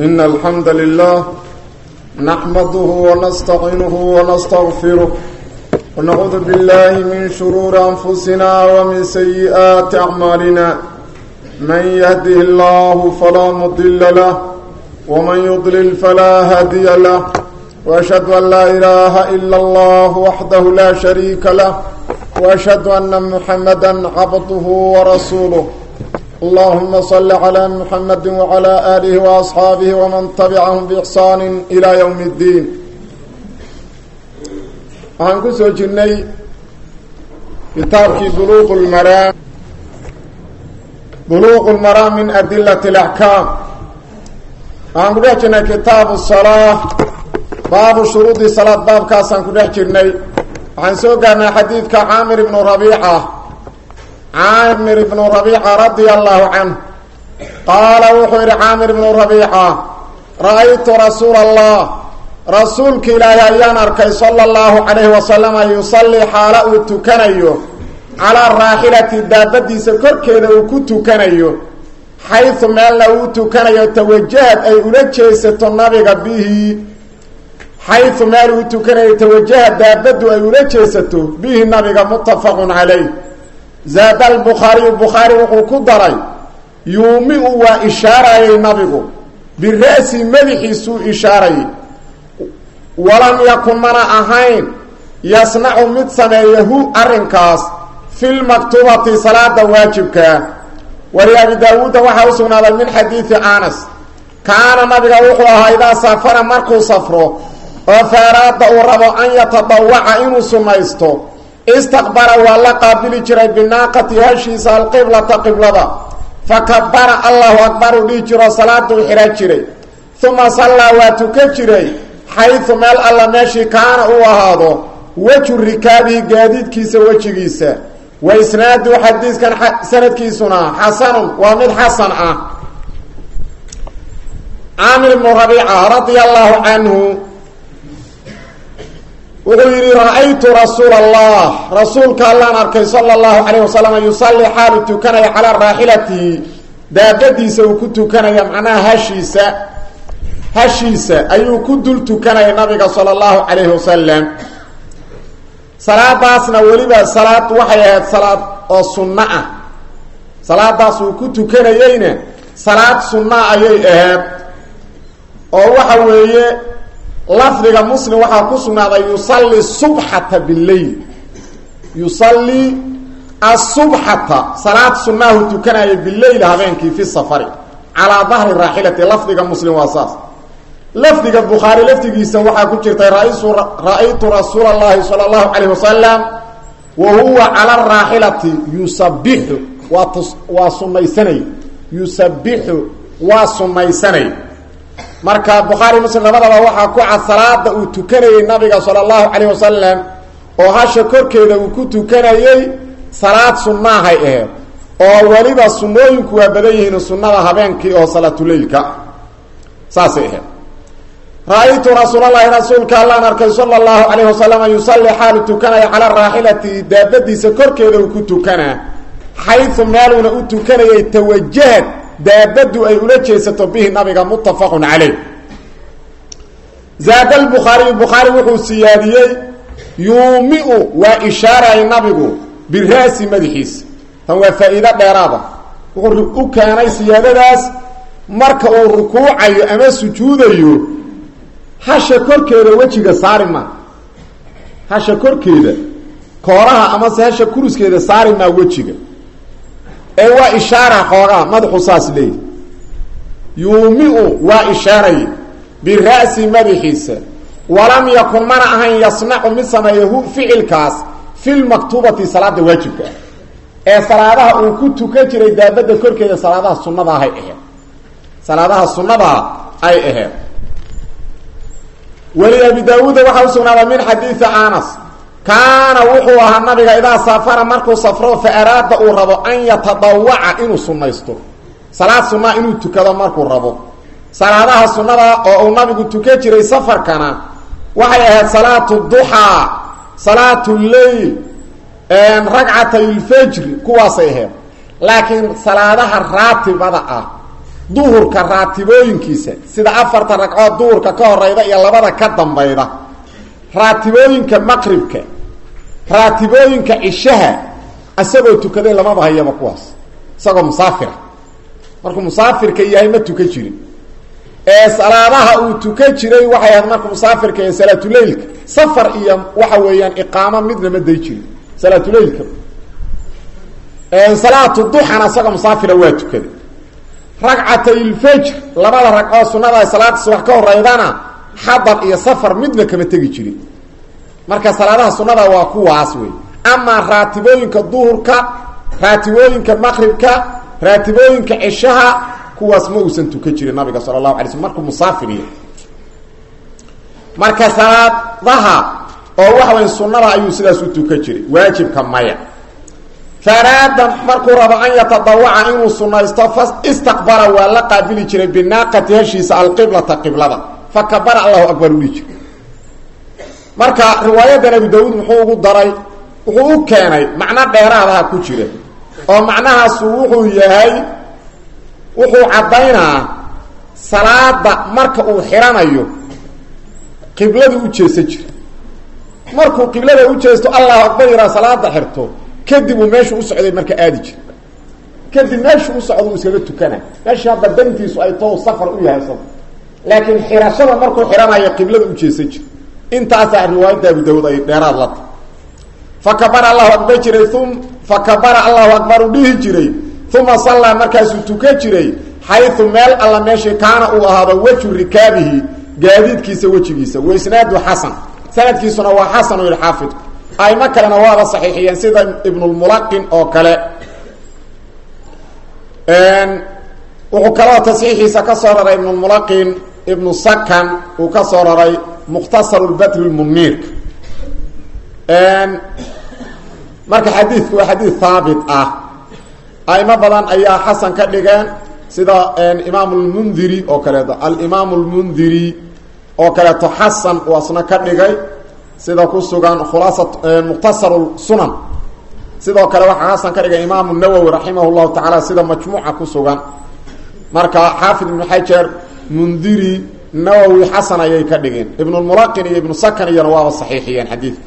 إن الحمد لله نحمده ونستعينه ونستغفره ونعوذ بالله من شرور أنفسنا ومن سيئات أعمالنا من يهده الله فلا مضل له ومن يضلل فلا هادي له وأشهد أن لا إله إلا الله وحده لا شريك له وأشهد أن محمدا عبده ورسوله اللهم صل على محمد وعلى آله وأصحابه ومن تبعهم بإحسان إلى يوم الدين وعنكو سوچني كتاب بلوغ المرام من أدلة الأحكام وعنكو سوچني كتاب الصلاة باب شروط الصلاة باب كاسان كو دحجرني عن سوقنا حديث كعامر بن ربيعة عامر بن ربيعة رضي الله عنه قال وحير عامر بن ربيعة رأيت رسول الله رسولك لا ينركي صلى الله عليه وسلم يصلي حاله تكنيه على الراحلة الدابة سكركي كنت كنيه حيث ما له تكنيه توجهت أي أولجيسة النبي به حيث ما له تكنيه توجهت دابة أي أولجيسة به النبي متفق عليه زاد البخاري وحكدري يومئ وإشارة النبي بالرأس ملح سوء إشارة ولم يكن من أهين يصنع متسميه أرنكاس في المكتوبة صلاة واجبك وريابي داود وحوصنا من حديث آنس كان النبي وحوها إذا سافر مركو سفره وفاراد أورب أن يتضوع إنو سميسته استقبل والله قابل جري بالناقة هشيس القبلة قبلة فكبر الله أكبر ليجرى صلاة الحراج ثم صلى واتكجري حيث مال الله ماشي كان هو هذا وجه الركابه قاديد كيس وجه كيس وإسناد حديث كان سند كيسنا حسن ومن حسن عامر بن ربيعة رضي الله عنه وغير رأيت رسول الله رسولك الله نركي صلى الله عليه وسلم يصلي حالته كان على الراحلة دابدي سوكت كان معناها هشيسة أيو كدلت كان النبي صلى الله عليه وسلم صلاة باسنا ولبا صلاة وحيات صلاة السنة صلاة باسوكت كان يين صلاة سنة أي أهاب أو وحوية لفظ مسلم وحا كسنا يصلي الصبح بالليل يصلي الصبح صلاة سنه تكنى بالليل هذين في السفر على ظهر الراحلة لفظ مسلم واساس لفظ البخاري لفظ يسوحا كجرت رأيت رسول الله صلى الله عليه وسلم وهو على الراحلة يسبح وسميسني يسبح وسميسني marka Bukhari Muslim labadaba waxa ku cad salaada uu tukanayay nabiga sallallahu alayhi wasallam oo hasha korkeeda uu ku tukanayay salaad sunnaha ah oo waliba sunnooyinku waa badan yihiin sunnada habeenkii oo salaatul leelka saasay ah raaytu rasuulullaahi rasuulka allah arkay sallallahu alayhi wasallam yusalli halu tukanaya ala raahilati daabadiisa korkeeda uu ku tukanaa haythu maaluna uu tukanayay tawajjah دابدو أي أولجيسة به النبي متفق عليه زاد البخاري وحو السيادي يومئ وإشارة النبي بالرأس مدحيس هو فائدة بيرابة وقال كان سيادة داس مركع الركوع أما السجود حاشا كوركيدا وجهك صارما حاشا كوركيدا كورها أما سهاشا كروس كيدا صارما وجهك ايوا اشاره خوغا مدخ صاص لي يومئ واشاره بالراس مدحيس ولم يكن منعه يصنع مثله فعل كاس في المكتوبه صلاه واجب اي صلاه او كنت كجري دابده كركيده صلاه سنه هي صلاه سنه اي ولي ابي داود وحسن من حديث انس كان وحوها النبي إذا سافر مركو سفره فأراد ربو أن يتضوع إنو سنيستو صلاة سنة إنو تكذا مركو ربو صلاة سنة أو النبي تكجري سفر كان وحيها صلاة الضحى صلاة الليل ركعتي الفجر كواسيها لكن صلاة الراتب بدأ duhurka raatibooyinkiisa sida afarta ragcood duhurka ka horeyda iyo labada ka dambayda raatibooyinka maqribka raatibooyinka cishaha asagoo tukaday lamaba hayaba kuwaas isagoo musaafira markuu musaafirka yahay ma tukan jirin ee salaadaha uu tukan jiray waxay ahayd markuu musaafirka yahay salaatuleylka safar iyo waxa weeyaan iqaamo midna ma day jirin salaatuleylka salaatu duxana isagoo musaafira waa tukaday ragcatay ilfajr labada ragcoo sunnada salaada subax ka horeydana xadar iyo safar midna kama tegi jirin marka salaadaha sunnada waa kuwaas wey ama raatibooyinka duhurka raatibooyinka maqribka raatibooyinka cishaha kuwaas ma uusan tukan jirin nabiga sallallahu alayhi wasallam markuu musaafir yahay marka salaadaha oo waxa weyn sunnada ayuu sidaas u tukan jiray waajibka maya faraada markuu rabo an yatadawaca inuu sunnaysto istaqbala waa la qaabili jiray binaaqati heshiisa alqiblata qiblada fakabara allahu akbar uliij marka riwaayadan Abu Daawud muxuu ugu daray wuxuu u keenay macna dheeraadaha ku jira oo macnahaas wuxuu yahay wuxuu cadaynaa salaada marka uu xiranayo qiblada u jeesan jira markuu qiblada u jeesto allahu akbar ira salaada xirto kadib uu meesha u socday marka aadi jir kadib meesha u socdo uu iskaga tukana meesha badantiisu ay too safar u yahay safar laakiin xirashada markuu xiranayo qiblada u jeesan jir intaas riwaayada Abu Daawud ay dheeraad la fakabara allahu akbar jiray fakabara allahu akbar dhihi jiray thumma salla markaas uu tukan jiray haythu meel alla meesha kaana uu ahaado wajhu rikaabihi gaadiidkiisa wajigiisa weysnaadu hasan sanadkiisuna waa hasan oo xaafid ay ma kalena waa saxiixiyeen sida ibn al-mulaqin oo kale wuxuu kala tasxiixiisa ka soo raray ibn al-mulaqin ibn sakan uu ka soo raray mukhtasar al-badr al-munir marka xadiidku waa xadiid thaabit ah ay ma badan ayaa hasan ka dhigeen sida imaam al-mundhiri oo kale al-imaam al-mundhiri oo kale to hasan wasna ka dhigay sida ku sugan khulaasat mukhtasar sunan sidoo kale waxa hasan ka dhigay imaam an-nawawi rahimahullahu ta'ala sida majmuuca ku sugan marka xaafid ibn hajar mundhiri nawawi hasan ayay ka dhigeen ibn al-mulaqin iyo ibn sakan iyo waa saxiixiyeen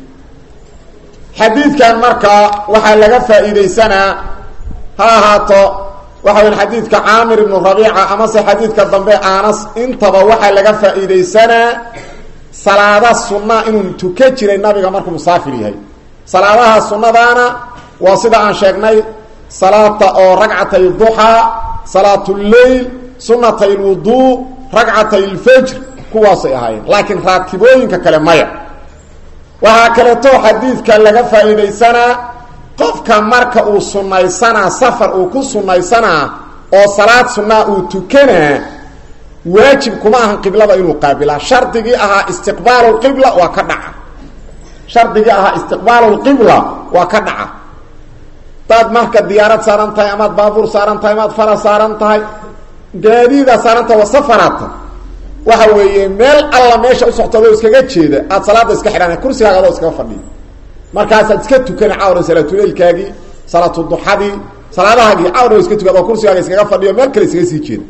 xadiidkan marka waxa laga faa'iideysanaa ha haato waxa weyn xadiidka Aamir ibn Rabi'a ama se xadiidka dambe Anas intaba waxa laga faa'iideysanaa salaada sunna inuu tukan jiray nabiga markuu musaafir yahay salaadaha sunnadaana waa sida aan sheegnay salaata oo ragcatay duha salaatul layl sunnatay wudu ragcatay fajr kuwaas ay ahaayeen laakiin raatibooyinka kale maya waxa kale to xadiidka laga faa'iideysanaa qofka marka uu sunnaysana safar uu ku sunnaysana oo salaad sunna uu tukana waajib kuma ahan qiblada inuu qaabila shartigi aha istiqbaalu qibla wa ka dhaca shartigi aha istiqbaalu qibla wa ka dhaca dad marka diyaarad saaran tahay ama baabuur saaran tahay ama faras saaran tahay gaadiida saaran tahay safarata waxa weeye meel alla meesha u socdo iskaga jeeda aad salaada iska xiraan kursigaaga oo iska fadhiyo markaas aad iska tukana caawr salaatuleelkaagi salaatu duhadi salaadahaagi caawr iska tukado kursigaaga iskaga fadhiyo meel kale iskaga sii jeeda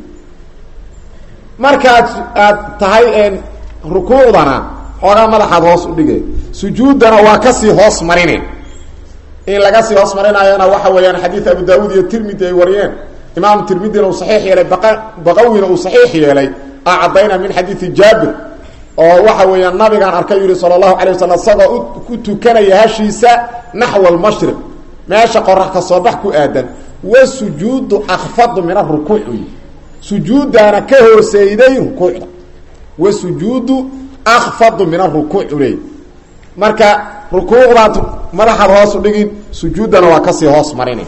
markaad aad tahay rukuucdana xogaa madaxaad hoos u dhigay sujuudana waa ka sii hoos marine in laga sii hoos marinaayana waxa weeyaan xadiis Abu Daawud iyo Tirmidhi ay wariyeen imaam Tirmidhi oo saxiix yeelay baqawina oo saxiix yeelay aadayna min xadiis Jaabir oo waxa weeyaan nabiga arkay yiri sallallahu alayhi wasallam sagoo ku tukanaya hashiisa nahwa al-mashriq meesha qorax ka soo bax ku aadan wa sujuudu akhfad min ar-rukuu'i sujuudana ka hooseeyay rukuucda wa sujuudu akhfad min ar-rukuu'i marka rukuucda madaxa hoos u dhigin sujuudana waa ka sii hoos marinay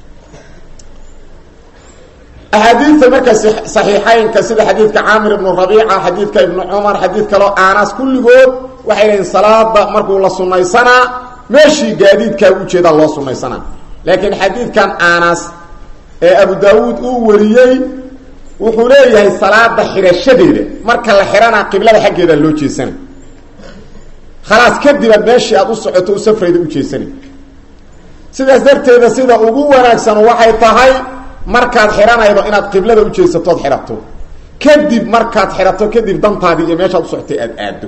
أحاديث مركز صحيحين كسيد حديث عامر بن ربيعة حديث ابن عمر حديث كلو آناس كل قول وحين صلاة مركو الله صنعي سنة ماشي قاديد كوجد الله صنعي سنة لكن حديث كان آناس أبو داود وريي وحوليه الصلاة بحر الشديد مركا الحرانا قبلة حق إذا اللوجي سنة خلاص كدب ماشي أدو سعطو سفر إذا أوجي سنة سيدة سدرت إذا سيدة أبو وناكسن وحي طهي markaad xiranaydo inaad qiblada u jeesatood xirato kadib markaad xirato kadib dantaadii iyo meeshaad u socotay aad aado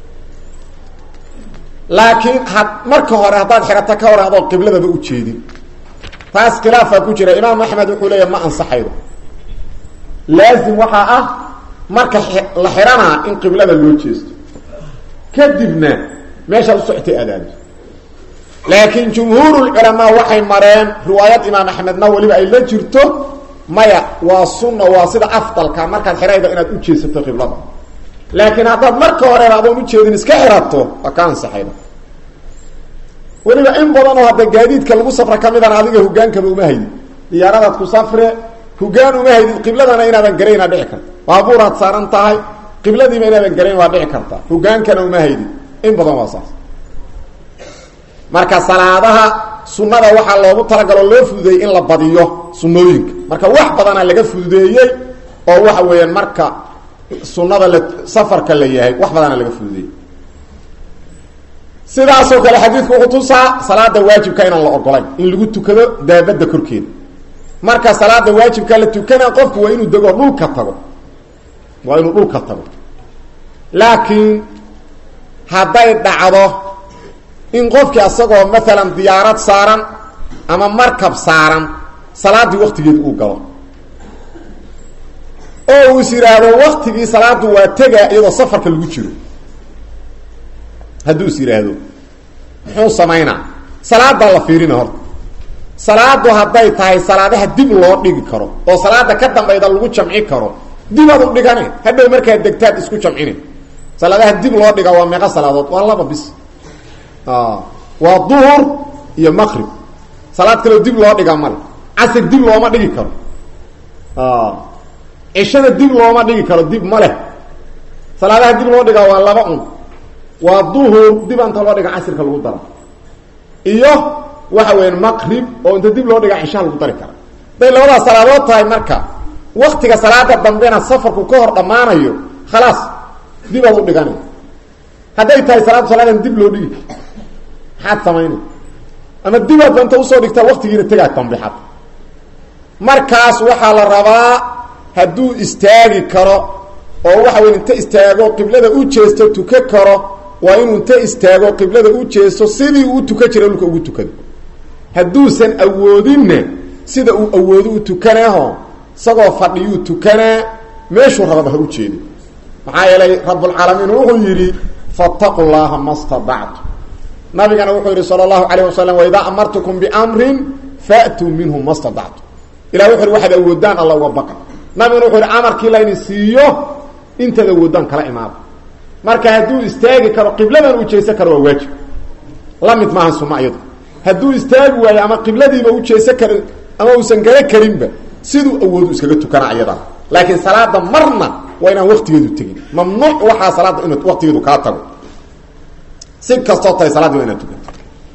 laakiin marka hore haddaad xirato ka hor adoo qibladaba u jeedin taas khilaafaa ku jira imaam axmed wuxuu leeyahay ma ansaxaydo laazim waxaa ah marka la xiranaa in qiblada loo jeesto kadibna meeshaad u socotay aad aado laakiin jumhuurulculamaa waxay mareen riwaayad imaam axmedna weliba ay la jirto maya waa sunna waa sida afdalka markaad xiraydo inaad u jeesato qiblada laakiin haddaad marka hore adoon ujeedin iska xirato waa ka ansaxayda weliba in badanoo hadda gaadiidka lagu safra ka midana adiga hogaankaba uma haydid diyaaradaad ku safre hogaan uma haydid qibladana inaadan garaynaa dhici karta baabuuraad saaran tahay qibladiiba inaadan garayn waa dhici karta hogaankana uma haydid in badan waa saas marka salaadaha sunnada waxaa loogu talagaloo loo fududeeyey in la badiyo sunnooyinka marka wax badanaa laga fududeeyey oo waxa weeyaan marka sunnada safarka la yahay wax badanaa laga fududeeyey sidaasoo kale xadiidku wuxuu tusaa salaada waajibka inaan la ogolayn in lagu tukado daabadda korkeeda marka salaada waajibka la tukana qofku waa inuu dego dhulka tago waa inuu dhulka tago laakiin hadday dhacdo in qofkii asagoo maalan diyaarad saaran ama markab saaran salaaddii waktigeeda uu galo oo uu is yidhaahdo waktigii salaadu waa tegaa iyadoo safarka lagu jiro hadduu is yidhaahdo muxuu samaynaa salaadaa la fiirina horta salaadu hadday tahay salaadaha dib loo dhigi karo oo salaada ka dambayda lagu jamci karo dibaad u dhigane hadhow markaad degtaad isku jamcine salaadaha dib loo dhiga waa meeqa salaadood waa laba bis waa duhur iyo maqrib salaad kaleo dib loo dhigaa male casr dib looma dhigi karo cishada dib looma dhigi karo dib ma leh salaadaha dib loo dhigaa waa laba un waa duhur dib anta loo dhiga casrka lagu daro iyo waxa weya maqrib oo inta dib loo dhigaa cishaha lagu dari kara haday labadaas salaadood tahay marka waktiga salaada dambena safarku ka hor dhammaanayo khalaas dibaad u dhiganay hadday tahay salaadan dib loo dhigi maxaad samaynay ama dibaad banta usoo dhigtaa waktigiina tegaa tambixad markaas waxaa la rabaa hadduu istaagi karo oo waxa weya inta istaago qiblada u jeesto tuka karo waa inuu inta istaago qiblada u jeesto sidii uu tuka jiray dhulka ugu tukado hadduusan awoodinna sida uu awoodo u tukanaaho isagoo fadhiyuu tukanaa meeshuu rababa ha u jeedi maxaa yeelay rabbulcaalamiin wuxuu yidhi fattaqu llaha ma stadactu nabigana wuxuu yidhi sala allahu calayh wasalam waidaa amartukum biamrin faatuu minhu ma stadactu ilah wuxu yhi waxaad awoodaan alla uga baqa nabigana wuxuu yidhi amarkii layni siiyo intaad awoodaan kala imaada marka hadduu istaagi karo qibladan u jeesan karo waa waajib la mid maaha sunna iyadu hadduu istaagi waayo ama qibladiiba u jeesan karin ama uusan gara karinba siduu awoodu iskaga tukana ayadaa laakiin salaada marna waa inaan waktigeedu tegin mamnuuc waxaa salaada inuu waktigeedu kaa tago si kastoo tahay salaadii waa inaad tukato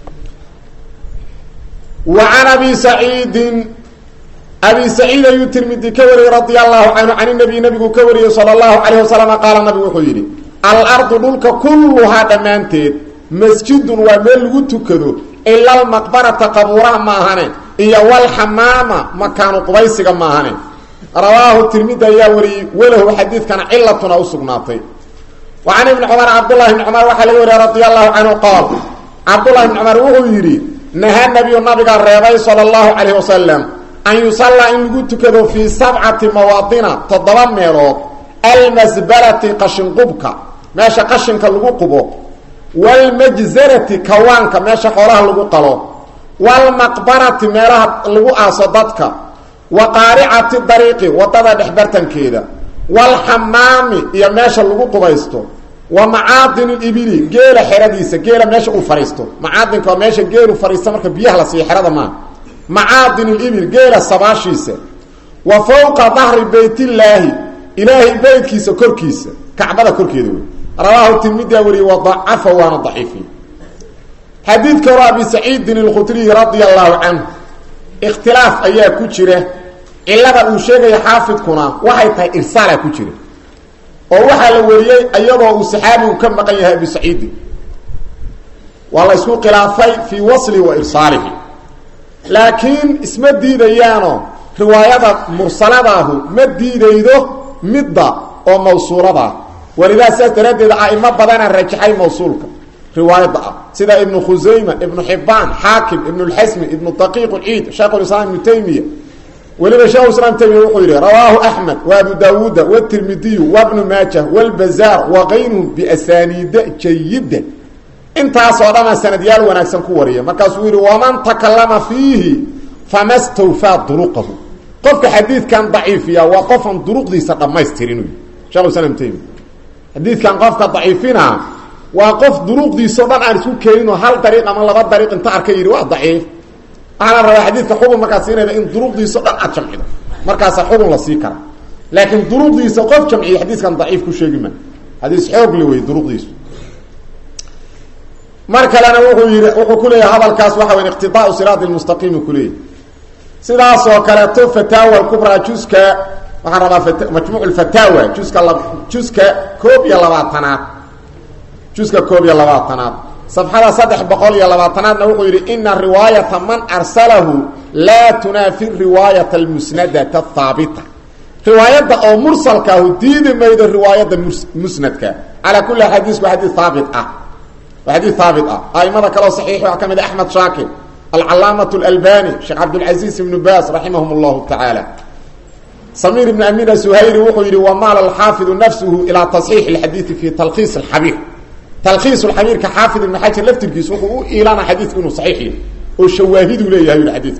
wa can abi saciidin abi saciid ayuu tirmidi ka wariyey radia allahu canhu can nabiy nabigu ka wariyey sala allahu calayh wasalam qaala nabigu wuxuu yidhi alardu dhulka kulluhaa dhammaanteed masjidun waa meel lagu tukado ila almaqbarata qabuuraha ma ahane iyo walxamaama makaanu qubaysiga ma ahane rawaahu tirmidi ayaa wariyey walahu xadiidkana cilatuna usugnaatay wa can ibni cumar cabdullahi ibni cumar waxaa laga wariyey radia allahu canhu qaal cabdullahi ibni cumar wuxuu yidhi nahaa nabiyu nabiga reebay sala allahu calayh wasalam an yusallaa in lagu tukado fii 7 mawaadina 7 meelood almasbalati qashinqubka meesha qashinka lagu qubo walmajzarati kawaanka meesha xoolaha lagu qalo walmaqbarati meelaha lagu aaso dadka wa qaaricati dariiqi wadada dhexbartankeeda walxamaami iyo meesha lagu qubaysto wa macaadin libili geela xeradiisa geela meesha uu fariisto macaadinka waa meesha geelu fariisto marka biyaha la siiyo xerada maaha macaadin libil geela sabaashiisa wa fawqa dahri baytillaahi ilaahay beydkiisa korkiisa kacbada korkeeda wey rawaahu tirmidiya wariye wadacafa waana daciifi xadiidka hore abi saciidin alkhudriy radia allahu canhu ikhtilaaf ayaa ku jira cilada uu sheegaya xaafidkuna waxay tahay irsaala ku jira oo waxaa la wariyey iyadoo uu saxaabigu ka maqan yahay abi saciidin waa la isku khilaafay fii wasli wa irsaalihi laakiin isma diidayaano riwaayada mursaladahu ma diidaydo midda oo mawsuulada walidaa saas daradeeda aima badana rajaxay mawsuulka riwaayada sida ibn khuzayma ibn hibban hakim ibn al-hasmi ibn daqiq al-eid shaykh al-islam ibn taymiyyah ولما شاء الإسلام تيمية وقيله رواه أحمد وابو داود والترمذي وابن ماجه والبزار وغيره بأسانيد جيدة انت صادما سنديال ونكسن كوريا مركز ويري ومن تكلم فيه فما استوفى طرقه قفك حديث كان ضعيف يا وقفا طرق دي ما يسترينه شاء الإسلام تيمية حديث كان قفك ضعيفينها وقف طرق دي صدان عرسو كينو هل طريق أما لغا طريق انت عركي يري ضعيف أنا رأي حديث حكم مكاسين إن ضروب دي صدق أجمعه مركز حكم لصيكرة لكن ضروب دي صقف جمعي حديث كان ضعيف كل شيء جمع حديث حوق لوي ضروب دي مركز أنا وحو كله هذا الكاس وحو اقتضاء صراط المستقيم كله سلاس وكالتو فتاوى الكبرى جزك وحرم مجموع الفتاوى جزك كوبيا لباطنات جزك كوبيا لباطنات صفحة صدح بقول يا لباطنات نقول إن الرواية من أرسله لا تنافي الرواية المسندة الثابتة رواية أو مرسل كهديد ميد الرواية المسندة على كل حديث وحديث ثابت وحديث ثابت أي ماذا كلا صحيح وحكمد أحمد شاكر العلامة الألباني شيخ عبد العزيز بن باز رحمهم الله تعالى سمير بن أمين السهيري وحيري ومال الحافظ نفسه إلى تصحيح الحديث في تلخيص الحبيب تلخيص الحمير كحافظ ابن حجر لفت الكيس إيلانا حديث انه صحيح والشواهد ليه هاي الحديث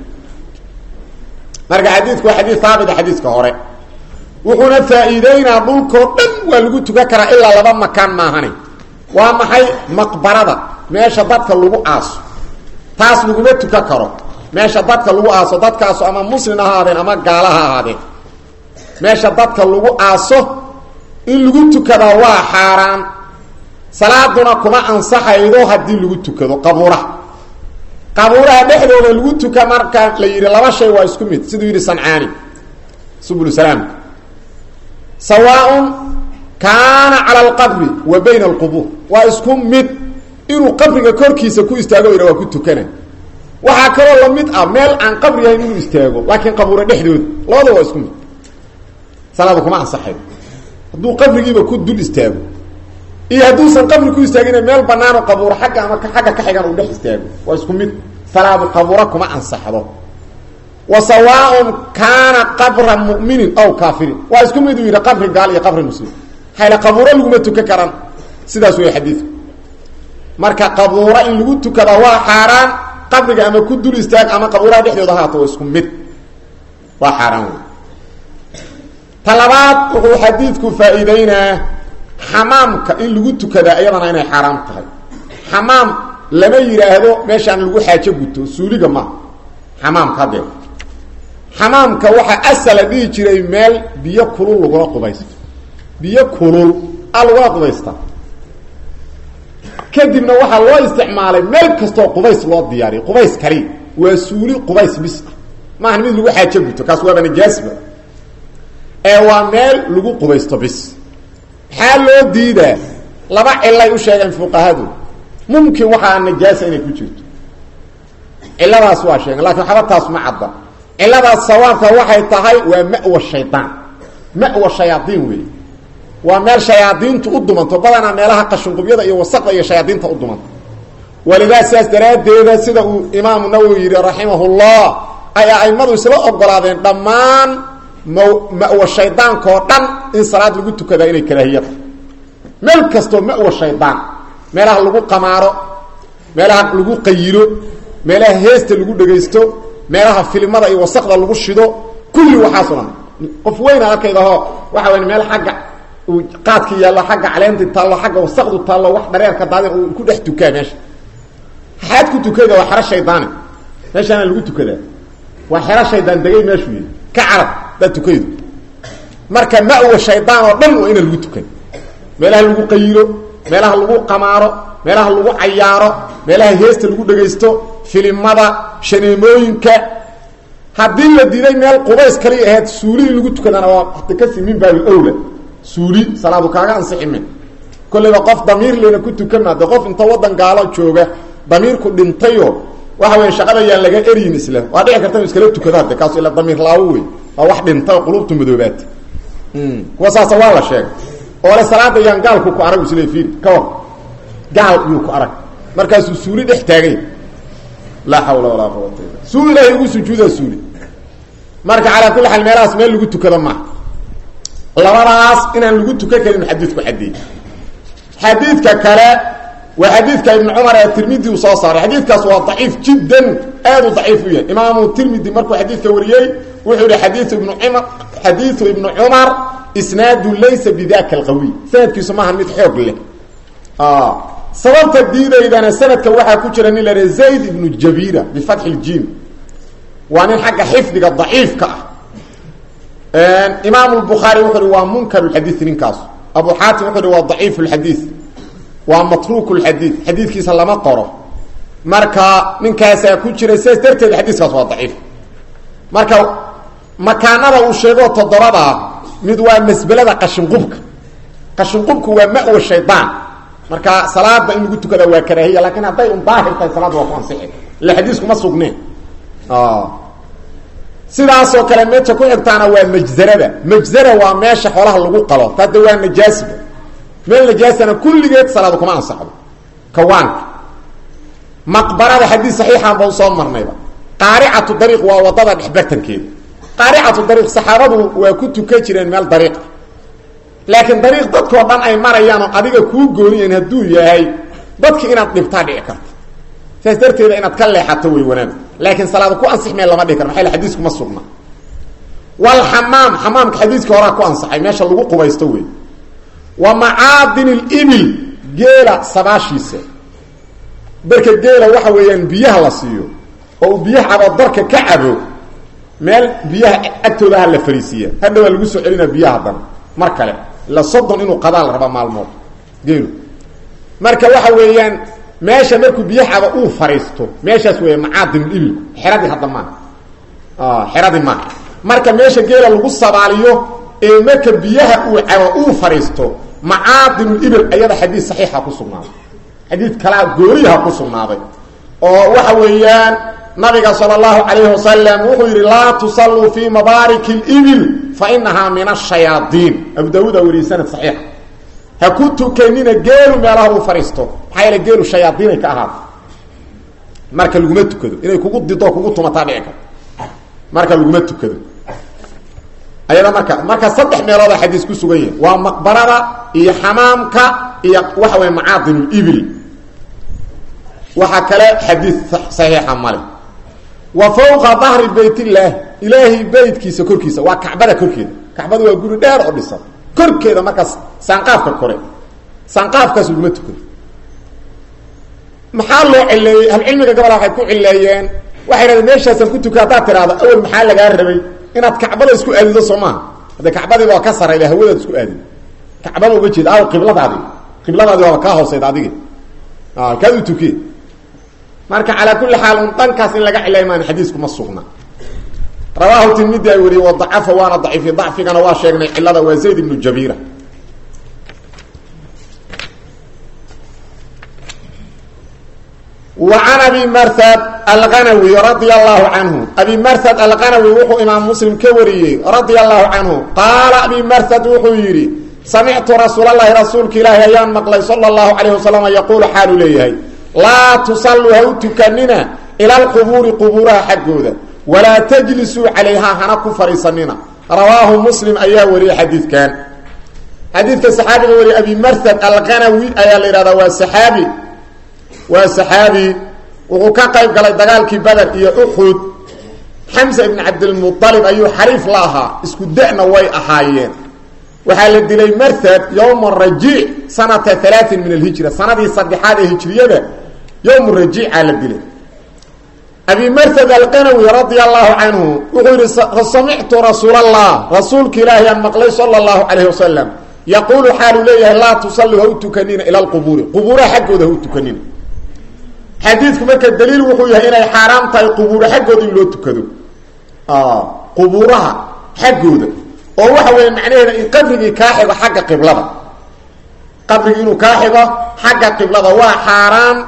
مرقى حديثك وحديث ثابت حديثك هوري وحنا فائدين ضلكو دن والغو تككر الا لبا مكان ما هني وما حي مقبره ماشا ددك لوو آسو تاس لوو تككرو ماشا ددك لوو آسو ددكاسو اما مسلم ahaadeen ama gaalaha ahaadeen ماشا ددك لوو آسو in lagu tukada waa xaraan salaaduna kuma ansaxaydo hadii lagu tukado qabuuraha dhexdooda lagu tuka marka la yiri laba shay waa isku mid sidoo yiri sancaani subul salaam sawaa'un kana ala alqabr wa bayna alqubur wa isku mid inuu qabriga korkiisa ku istaago ira waa ku tukana waxa kale la mid ah meel aan qabriga inuu istaago laakiin qabuura dhexdooda labada waa isku mid salaadu kuma ansaxaydo haduu qabrigiiba ku dul istaago iyo haduusan qabri ku istaagin meel banaan oo qabuur xagga ama xagga ka xigan uu dhex istaago waa isku mid salaadu qabuura kuma ansaxdo wa sawaa'un kana qabra mu'minin aw kafirin waa isku mid uu qabri gaal iyo qabri muslim hayla qabuura lagu tuka karan sidaas way xadiis marka qabuura in lagu tukada waa xaraan qabriga ama ku dul istaag ama qabuura dhexdooda haato waa isku mid waa xaraan talabaad wuxuu xadiisku faa'iideynaa حمامك إن لغو تكدا أيضا إنه حرام تهي حمام لما يراهدو ماشان لغو حاجة قلتو سوليق ما حمامك هذا حمامك وحا أسل بيه جري مال بيكولو لغو قبيس بيكولو الغو قبيستا كدبنا وحا الله استعمالي مال كستو قبيس الله دياري قبيس كريم وسولي قبيس بس ما هنميز لغو حاجة قلتو كاسوا بني جاسبة ايوا مال لغو قبيستا بس حال لو ديده لبا الا يشيغان فقهادو ممكن waxa najaas inay ku jirto iladaas waa sheegay laakiin xabataas ma cadda iladaas sawaabka waxay tahay waa ma'wa shaytaan ma'wa shayaadiin weey waa meel shayaadiintu u dumanto badana meelaha qashinqubiyada iyo wasaqda iyo shayaadiinta u dumanto walidaas daraadeeda sida uu imaam Nawawi rahimahullah ay aymadu isla ogolaadeen dhamaan مأوى الشيطان كودن إن صلاة لغو تكدا إني كراهية ميل كستو مأوى الشيطان ميلها لغو قمارو ميلها لغو قيلو ميلها هيست لغو دقيستو ميلها فيلمادا إي وسقدا لغو شدو كل وحاسنا قفوين هكا إذا هو وحاوين ميل حقا قادك يالا حقا علامتي تالا حقا وسقدو تالا واحد رير كدادين وكو دح تكا ماشي حياتكو تكدا وحرا الشيطان ماشي أنا لغو تكدا وحرا الشيطان دقي ماشي كعرب da tukaydo marka ma'wa shaytaan oo dhan waa in lagu tukay meelaha lagu qayiro meelaha lagu qamaaro meelaha lagu cayaaro meelaha heesta lagu dhageysto filimada shaneemooyinka hadii la diiday meel qubays kali ahayd suuli lagu tukadana waa hadda ka simin baa awla suuli salaadu kaaga ansiximin kulliba qof damiir leena ku tukana qof inta wadan gaalo jooga damiirku dhintayo waxa weeye shaqada yaan laga eriin isla waa dhici karta iskala tukadaad kaas ila damiir laawo way waa wax dhintay qulubtu madoobaad kuwa saasa waa la sheegay oo la salaada yaan gaalku ku arag isla fiir ka war gaal uu ku arag markaasuu suuli dhex taagay la hawla wala quwwata illa billah suuli igu sujuuda suuli marka ala kulli hal meelaas meel lagu tukado ma labadaas inaan lagu tukan karin xadiidku xadiidka kale وحديث ابن عمر الترمذي وصار حديث كاس ضعيف جدا ادو ضعيف ويا امام الترمذي مركو حديث وريي وحول حديث ابن عمر اسناد ليس بذاك القوي سند كيسمها مid xoog leh sababta diidayna sanadka waxa ku jira nin la Zayd ibn Jabira بفتح الجيم وان حق حفظ ضعيف كا امام البخاري وقال هو منكر الحديث نكاس ابو حاتم وقال هو ضعيف الحديث ومتروك الحديث حديث كيس لما قرأ مركا من كاسا كجرا سيس درت الحديث كاس ضعيف مركا مكانه وشيغو تضربا مid waa masbalada qashinqubku waa ma oo shaydaan marka salaada in lagu tukada waa karaahiya laakiin haday daahir tahay salaada waa faansiix la xadiisku ma sugneen sidaas oo kale meesha ku xigtaana waa majzara waa meesha xoolaha lagu qalo tada waa najaas meel najaasana kulligeed salaada kuma ansaxdo kawaanka maqbarada xadiis saxiixa baa soo marnayba qaari'atu dariiq waa wadada dhexbartankeeda qaari'atu dariiq saxaabadu waa ku tukan jireen meel dariiq laakiin dariiq dadkoo dhan ay marayaan oo adiga ku gooniyeen haduu yahay dadka inaad dhibtaa dhici karto saas darteeda inaad ka leexato way wanaag laakiin salaada ku ansix meel lama dhigi karo maxay xadiisku ma sugna wal hamaamka xadiiska hore ku ansaxay meesha lagu qubaysto way wa ma'adin al-ibil geela sabaashiisa barka geela waxa weeyaan biyaha la siiyo oo biyaha darka ka cabo meel biyaha agtooda la fariisiya hadda waa lagu soo celina biyaha dan mar kale la sodon inuu qadaal raba maalmood geelu marka waxa weeyaan meesha markuu biyaha uu fariisto meeshaas weey ma'adin al-ibil xiradi hadda ma xiradi ma marka meesha geela lagu sabaaliyo ee marka biyaha uu fariisto معادن الإبل أيضا حديث صحيحة كسرنا حديث كلام قوريها كسرنا وحويان نبي صلى الله عليه وسلم وقال لا تصلوا في مبارك الإبل فإنها من الشياطين أبو داود ورسالة صحيحة هكنتو كينين جيلوا مياله فريستو حيال جيلوا الشياطين كأهات ماركا لقمتو كذو إنه يكوكو ديطوك وقوتو متابعك ماركا لقمتو كذو أيضا مركا صدح ميلاد حديث كسوغيه ومقبرة إيا حمامك إيا وحوى معاضن الإبل وحكلا حديث صحيح عمالي وفوق ظهر بيت الله إلهي بيت كيسا كوركيسا وكعبادة كوركيسا كعبادة ويقولوا دار أبسا كوركيسا مركا سانقاف كوري سانقاف كسوغمتو كوري محالو علي هالعلمي قبل واحد يكون عليين واحد هذا ميشا سنكنتو كاتات هذا أول محال لقى الربي inaad kacbada isku aadido Soomaa hada kacbada waa ka saray hawada isku aadi kacbada uga jeed aw qibladaadi waa ka hooseed adiga kaadu tuki marka ala kulli xaal tankaas in laga cilaymaan xadiisku ma sugna rawaahu tirmidhi ay wari wa dhafa wa dha'ifi dha'figana waa sheegnay cilada waa Zayd ibn Jabira وعن أبي مرثد الغنوي رضي الله عنه أبي مرثد الغنوي وحو إمام مسلم كوري رضي الله عنه قال أبي مرثد وحو يري سمعت رسول الله رسولك الله أيام مقلي صلى الله عليه وسلم يقول حال ليه لا تصلوا هوتكننا إلى القبور قبورها حقودا ولا تجلسوا عليها هنكو فريسننا رواه مسلم أيها وري حديث كان حديث الصحابي وري أبي مرثد الغنوي أيها لرادة والصحابي وصحابي وكقيب قال دغالكي بدر iyo Uhud Hamza ibn Abd al-Muttalib ayu xariif laha isku da'na way ahaayeen waxa la dilay Marthad yawm ar-Raji' sanata 3 min al-Hijra sanadii saddexaad ee Hijriyada yawm ar-Raji' ala dilay Abi Marthad al-Qanawi radiyallahu anhu wuxuu sami'tu Rasulullah rasuulka Ilaahi an maqlay sallallahu alayhi wasallam yaqulu halu layha la tusallu tukanina ila al-qubur qubura haqqooda tukanina حديثكم marka daliil wuxuu yahay inay xaraam tahay qubuur xaqooda in loo tukado qubuuraha xaqooda oo waxa weey macnaheedu in qabriga ka xigo xagga qiblada qabriga inuu ka xigo xagga qiblada waa xaraam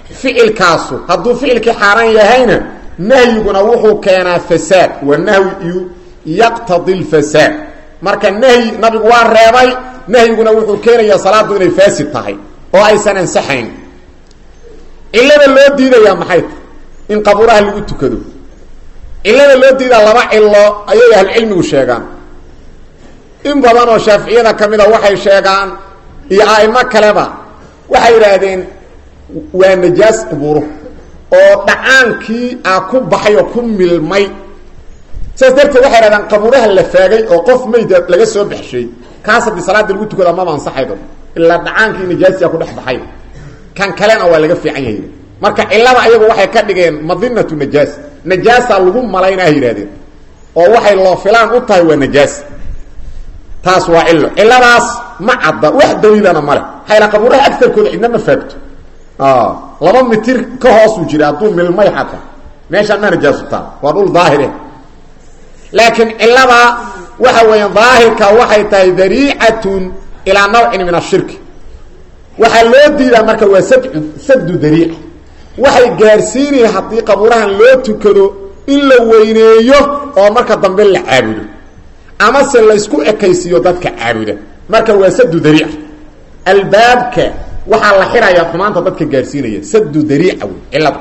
ficilkaasu hadduu ficilkii xaaraan yahayna nahyiguna wuxuu keenaa fasaad wanahyu yaqtadi lfasaad marka nahyi nabigu waa reebay nahyiguna wuxuu keenayaa salaadu inay faasid tahay oo aysan ansaxayn cilada loo diidayaa maxay tahay in qabuuraha lagu tukado cilada loo diidaa laba cilo ayay ahlucilmigu sheegaan in badan oo shaaficiyada ka mida waxay sheegaan iyo aimo kaleba waxay yidhaahdeen waa najaas qubuuro oo dhacaankii ku baxay oo ku milmay saas darteed waxay yidhahdaan qabuuraha la faagay oo qof mayd laga soo baxshay kaas haddii salaada lagu tukado amaba ansaxaydo ilaa dhacaankii najaasiya ku dhex baxay kan kalena waa laga fiican yahay marka cilada ayagu waxay ka dhigeen madinatu najaas najaasa lagu malaynaa yidhahdeen oo waxay loo filaan u tahay waa najaas taas waa cilo ciladaas ma cadda wax daliilana male hayla qabuuraha agtarkooda cidna ma faagto 2 mitir ka hoosuu jira hadduu milmay xataa meeshaan ma najaasutaa waa dhul daahire laakiin cilada waxa weeyaan daahirka waxay tahay dariicatun ilaa nawcin min ashirki waxaa loo diidaa marka waa saddu dariica waxay gaarsiinaya haddii qabuurahan loo tukado in la weyneeyo oo marka dambe la caabudo ama se laysku ekaysiiyo dadka caabuda marka waa saddu dariica albaabka waxaa la xirayaa xumaanta dadka gaarsiinaya saddu dariica wey cilada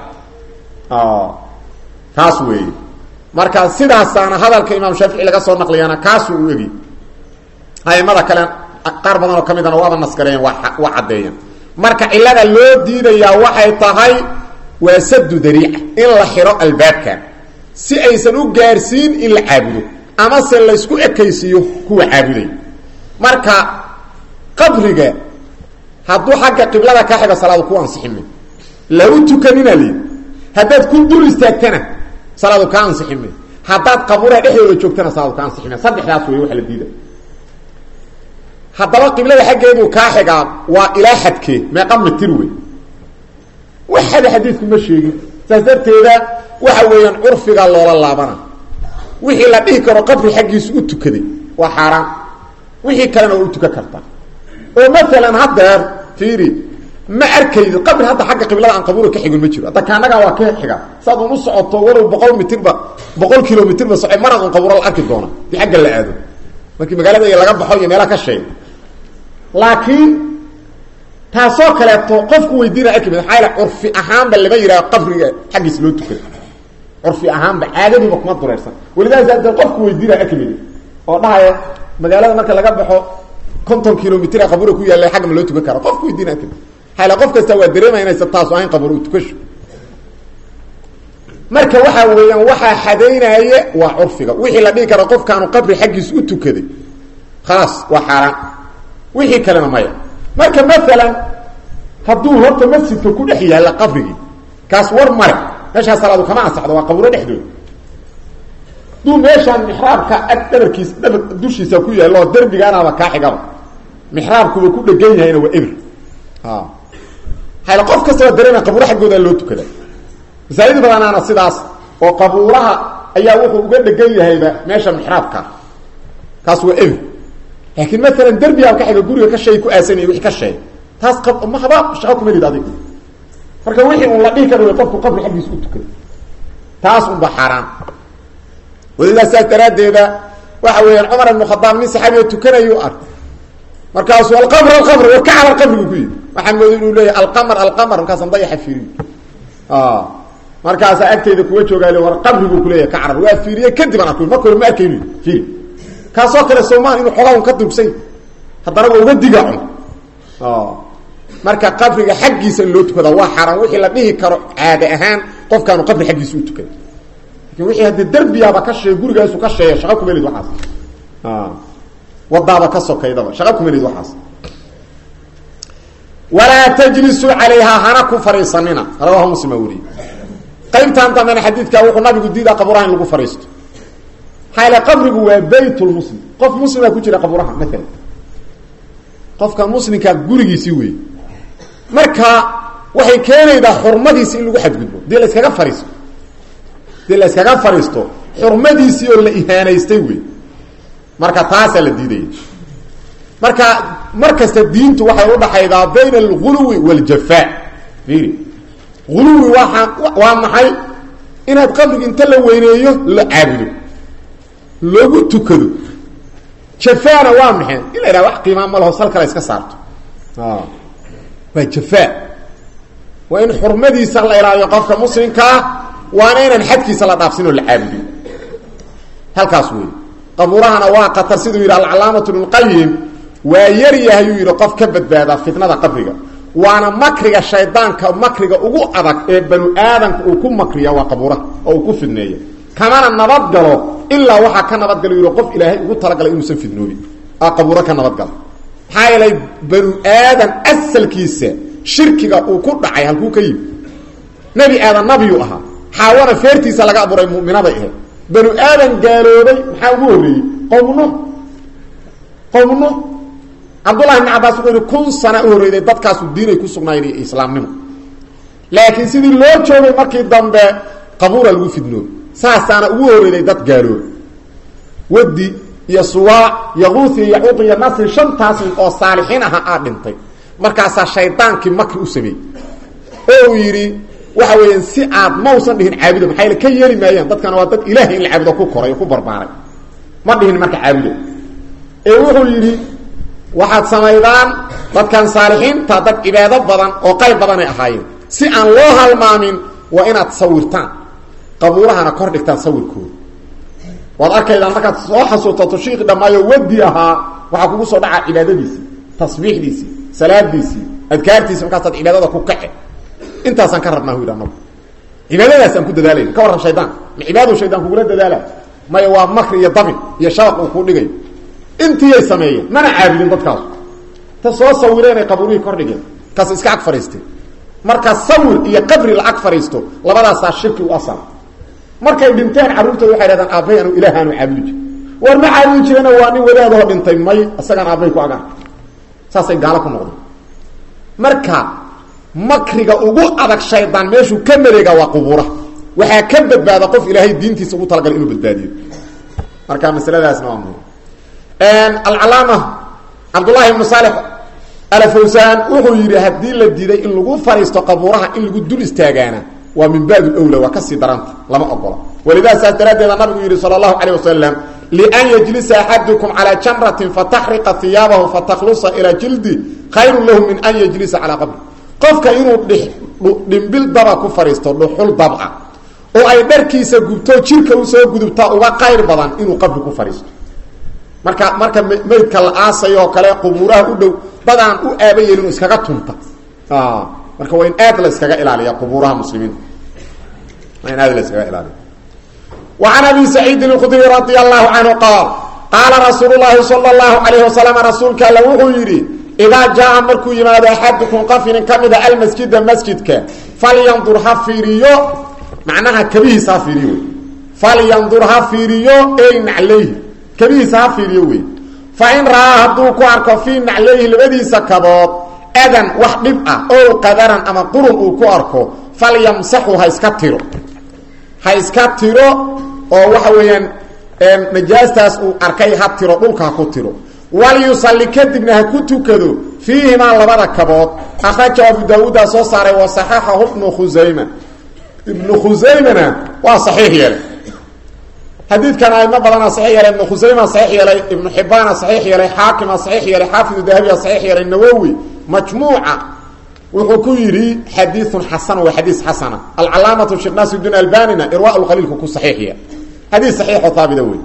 taas weeye marka sidaasaana hadalka imaam shaafici laga soo naqliyana kaasuu u egi aimada kale qaar badan oo ka midana waaba nasgareeyeen waa caddeeyeen marka cilada loo diidayaa waxay tahay waa saddu dariica in la xiro albaabkan si aysan u gaarsiin in la caabudo ama se laysku ekaysiiyo kuwa caabuday marka qabriga hadduu xagga qiblada ka xiga salaadu ku ansixime lagu tukanina li haddaad ku dul istaagtana salaadu ka ansixime haddaad qabuuraha dhexdooda joogtana salaadu ka ansixime saddexdaas wey waxa la diida haddaba qiblada xaggeedu kaa xigaa waa ilaa xadkee meeqa mitir wey waxada xadiidku ma sheegin saas darteeda waxa weeyaan curfiga loola laabana wixii la dhihi karo qabri xaggiisu u tukaday waa xaaraan wixii kalena waa u tukan kartaa oo maalan haddeer fiiri ma arkaydo qabri hadda xagga qiblada aan qabuura ka xigin ma jiro hadda kaanaga waa ka xiga saad un u socoto walow 100 mitirba 100 kilomitirba soco marad un qabuura la arki doona di xagga la aado markii magaalada laga baxo iyo meelaha ka sheeg laakiin taasoo kaleeto qofku weydiina akimid xayla urfi ahaanba lama yiraahdo qabriga xagiis loo tukado urfi ahaanba caadadiiba kuma dureersan walidaas hadda qofku weydiina akimid oo dhahayo magaalada marka laga baxo 50 kilomitir qabuura ku yaala xagga ma loo tukan karo qofku weydiina akimid xayla qof kasta waa dareemayna taas oo aan qabuura u tukasho marka waxa weeyaan waxa xadeynaaye waa urfiga wixii la dhigi karo qofkaanu qabri xagiis u tukaday خلاص وحرام wixii kalena maya marka mesela haduu horta masjidka ku dhex yaala qabrigi kaas war mare meesha salaadu kama asaxdo waa qabro dhexdood duu meeshan mihrabka addarkiis dushiisa ku yaalo darbigaana ba ka xigaba mihrabku ku dhagan yahay waa ibr hayla qof kasta dareema qabro xagooda loo tukada zayd badanaana sidaas oo qaburaha ayaa wuxuu uga dhagan yahayba meesha mihrabka kaas waa ibr لكن مثلا دربي او كحيغا غوريga ka shay ku aasanay wixii ka shay taas qab ma haba shaqo kuma diiday marka wixii uu la dhigi karo qofku qabri xagiis u tukay taas u baxaraan wada saataradeeda waxa weeyaan Umar ibn Khattab nin saxaabi tukanayo ar markaas wal qabr wa ka'al qabr ku yiri waxa mooduu leeyahay al qamar markaas aan dayax fiiriyo markaas agteeda kuwa joogaale war qabrigu ku leeyahay ka'ar waa fiiriye kadib aan arkay markuu ma arkayni fiiri kaasoo kale Soomaali inuu xogaa ka dubsay hadana uga digaco marka qabriga xaqiisa loo tukada waa xaraan wixii la dhihi karo caadi ahaan qofkaanu qabri xaqiisa u tukada laakiin wixii hadii darbiyaaba ka sheey gurigaas uu ka sheey shaqo ku meelid waxaas wadaaba ka sokaydaba shaqo ku meelid waxaas wala tajlisu alayha hanaku fariisanina rawahu muslim wari qaybtan tan xadiidka wuxuu nabigu diidaa qabraha lagu fariisto حيلا قبره وبيت المسلم قف مسلم ku jira qabraha مثلا qofka muslimka gurigiisi weey marka waxay keenaydaa xurmadiisi in lagu xadgudbo dil iskaga fariisto xurmadiisi oo la ihaanaystay weey marka taas la diiday marka diintu waxay u dhaxaydaa bayna al-ghuluwi wal jafaa fiiri غلوي ومحي inaad qabriga inta la weyneeyo la caabudo loogu tukado jafaana waa maxay ila wax qiimo ma laho salka la iska saarto waa jafaa waa in xurmadiisa la ilaaliyo qofka muslimka waana inaan xadkiisa la dhaafsino la caabudo halkaas weey qaburahana waa qatar sidoo yiri al-alaamatu al-qayyim waa yar yahay yiri qof ka badbaada fitnada qabriga waana makriga shaydaanka makriga ugu adag ee banu aadanka uu ku makriya waa qabura oo ku fidneeyo kamana nabad galo illa waxa ka nabad galo yiri qof ilaahay ugu talagalay inuu san fidnoobi qabura ka nabad galo xaylay banu aadan asalkiisa shirkiga uu ku dhacay halku ka yib nabi aadan nabiyu aha xawana feertiisa laga abuuray muuminada ah banu aadan gaaloobay maxaa ugu horeeyay qowmno Abdullah ibn Abbas wuxuu kun sana u horeeyay dadkaas u diinay ku sugnaayeen islaamnimo laakiin sidii loo joogay markii dambe qabuura lagu fidnoo saasana ugu horeeyay dad gaaloobay wadi iyo suwa yaquuthi yaquuth iyo nasr shantaas oo saalixiin ah dhintay markaas shaydaankii makri u sameeyay oo yiri waxa weeyaan si aad mawsan dhihin caabudo maxay ka yeeli maayeen dadkan waa dad ilaahay in la caabudo ku koray ku barbaaray ma dhihin marka caabudo ee wuxuu yiri waxaad samaydaan dadkan saalixiinta dad cibaado badan oo qayb badan ay ahaayeen si aan loo halmaamin waa inaad sawirtaan qabuurahana kor dhigtaan sawirkooda waad arkaydaan markaad soo xasuusato shiikh dhamaayo wadi ahaa waxa kugu soo dhaca cibaadadiisa tasbiixdiisa salaadiisa adkaartiisa markaad cibaadada ku kace intaasan ka rabnaa wiilano cibaadadaas aan ku dadaalayna ka waran shaydaan cibaadadu shaydaan kugu dadaala ma waa makri iyo dabin iyo shaqo ku dhigay intii ay sameeyeen mana caabudin dadkaas ta soo sawireen ay qabuurihi kor dhigeen kaas iska ag fariistay marka sawir iyo qabri la ag fariisto labadaas shirki u asal markay dhinteen caruurtooda waxay raadaan aabay anu ilaahaanu caabudi war ma caabudi jireen waa nin wadaado dhintay may asagan aabay ku agaan saasay gaala ku noqdeen marka makriga ugu adag shaydaan meeshu ka mareega waa qubuura waxa ka badbaada qof ilaahay diintiisa ugu talagal inuu badbaadiyo marka masaladaasna waa muhiim العلامة عبد الله بن صالح الفوزان وهو يري هدي لا ديday in lagu fariisto qabuuraha in lagu dul istaagana waa min baad awla wa kasi daranta lama ogola walida saataradeeda nabigu yiri sallallahu alayhi wasallam li an yajlisa ahadukum ala jamratin fatahriqa thiyabahu fatakhlusa ila jildi khayrun lahu min an yajlisa ala qabr qofka inuu dhimbil daba ku fariisto dhuxul dabqa oo ay dharkiisa gubto jirka uu soo gudubta uga qayr badan inuu qabri ku fariisto marka meydka la aasayo kale qubuuraha u dhow badaan u aabayeen iskaga tunta marka waa in aad la iskaga ilaaliyo qubuuraha muslimiinta waa in aad la iskaga ilaaliyo wa ana bi sa'id al-khudri radiyallahu anhu qala rasulullah sallallahu alayhi wasallam rasulka la wuxuu yiri ila jaa markuu yimaado ahadukum qafin kamida al-masjid masjidka falyanzur hafiriyo macnaha kabiisa hafiriyo falyanzur hafiriyo ayn alayhi كبيس هافيريوي فإن رأى هدوكو أركو فين عليه لبديس كباب أذن وحبئة أو قدرا أما قرن أوكو أركو فليمسحو هايسكترو أو وحويا نجاستاس أركي هاترو أولكا كترو وليصلي كدبنا هكتو كدو فيهما لبدا كباب أخرج أبو داود صوصاري وصححه ابن خزيمة وصحيح يلي حديث كان أيضا بدنا صحيح يلي ابن خزيمة صحيح يلي ابن حبان صحيح يلي حاكم صحيح يلي حافظ الذهبي صحيح يلي النووي مجموعة وحكيري حديث حسن وحديث حسنة العلامة الشيخ ناصر الدين الألباني إرواء الخليل كو صحيح يلي حديث صحيح وطابي دوي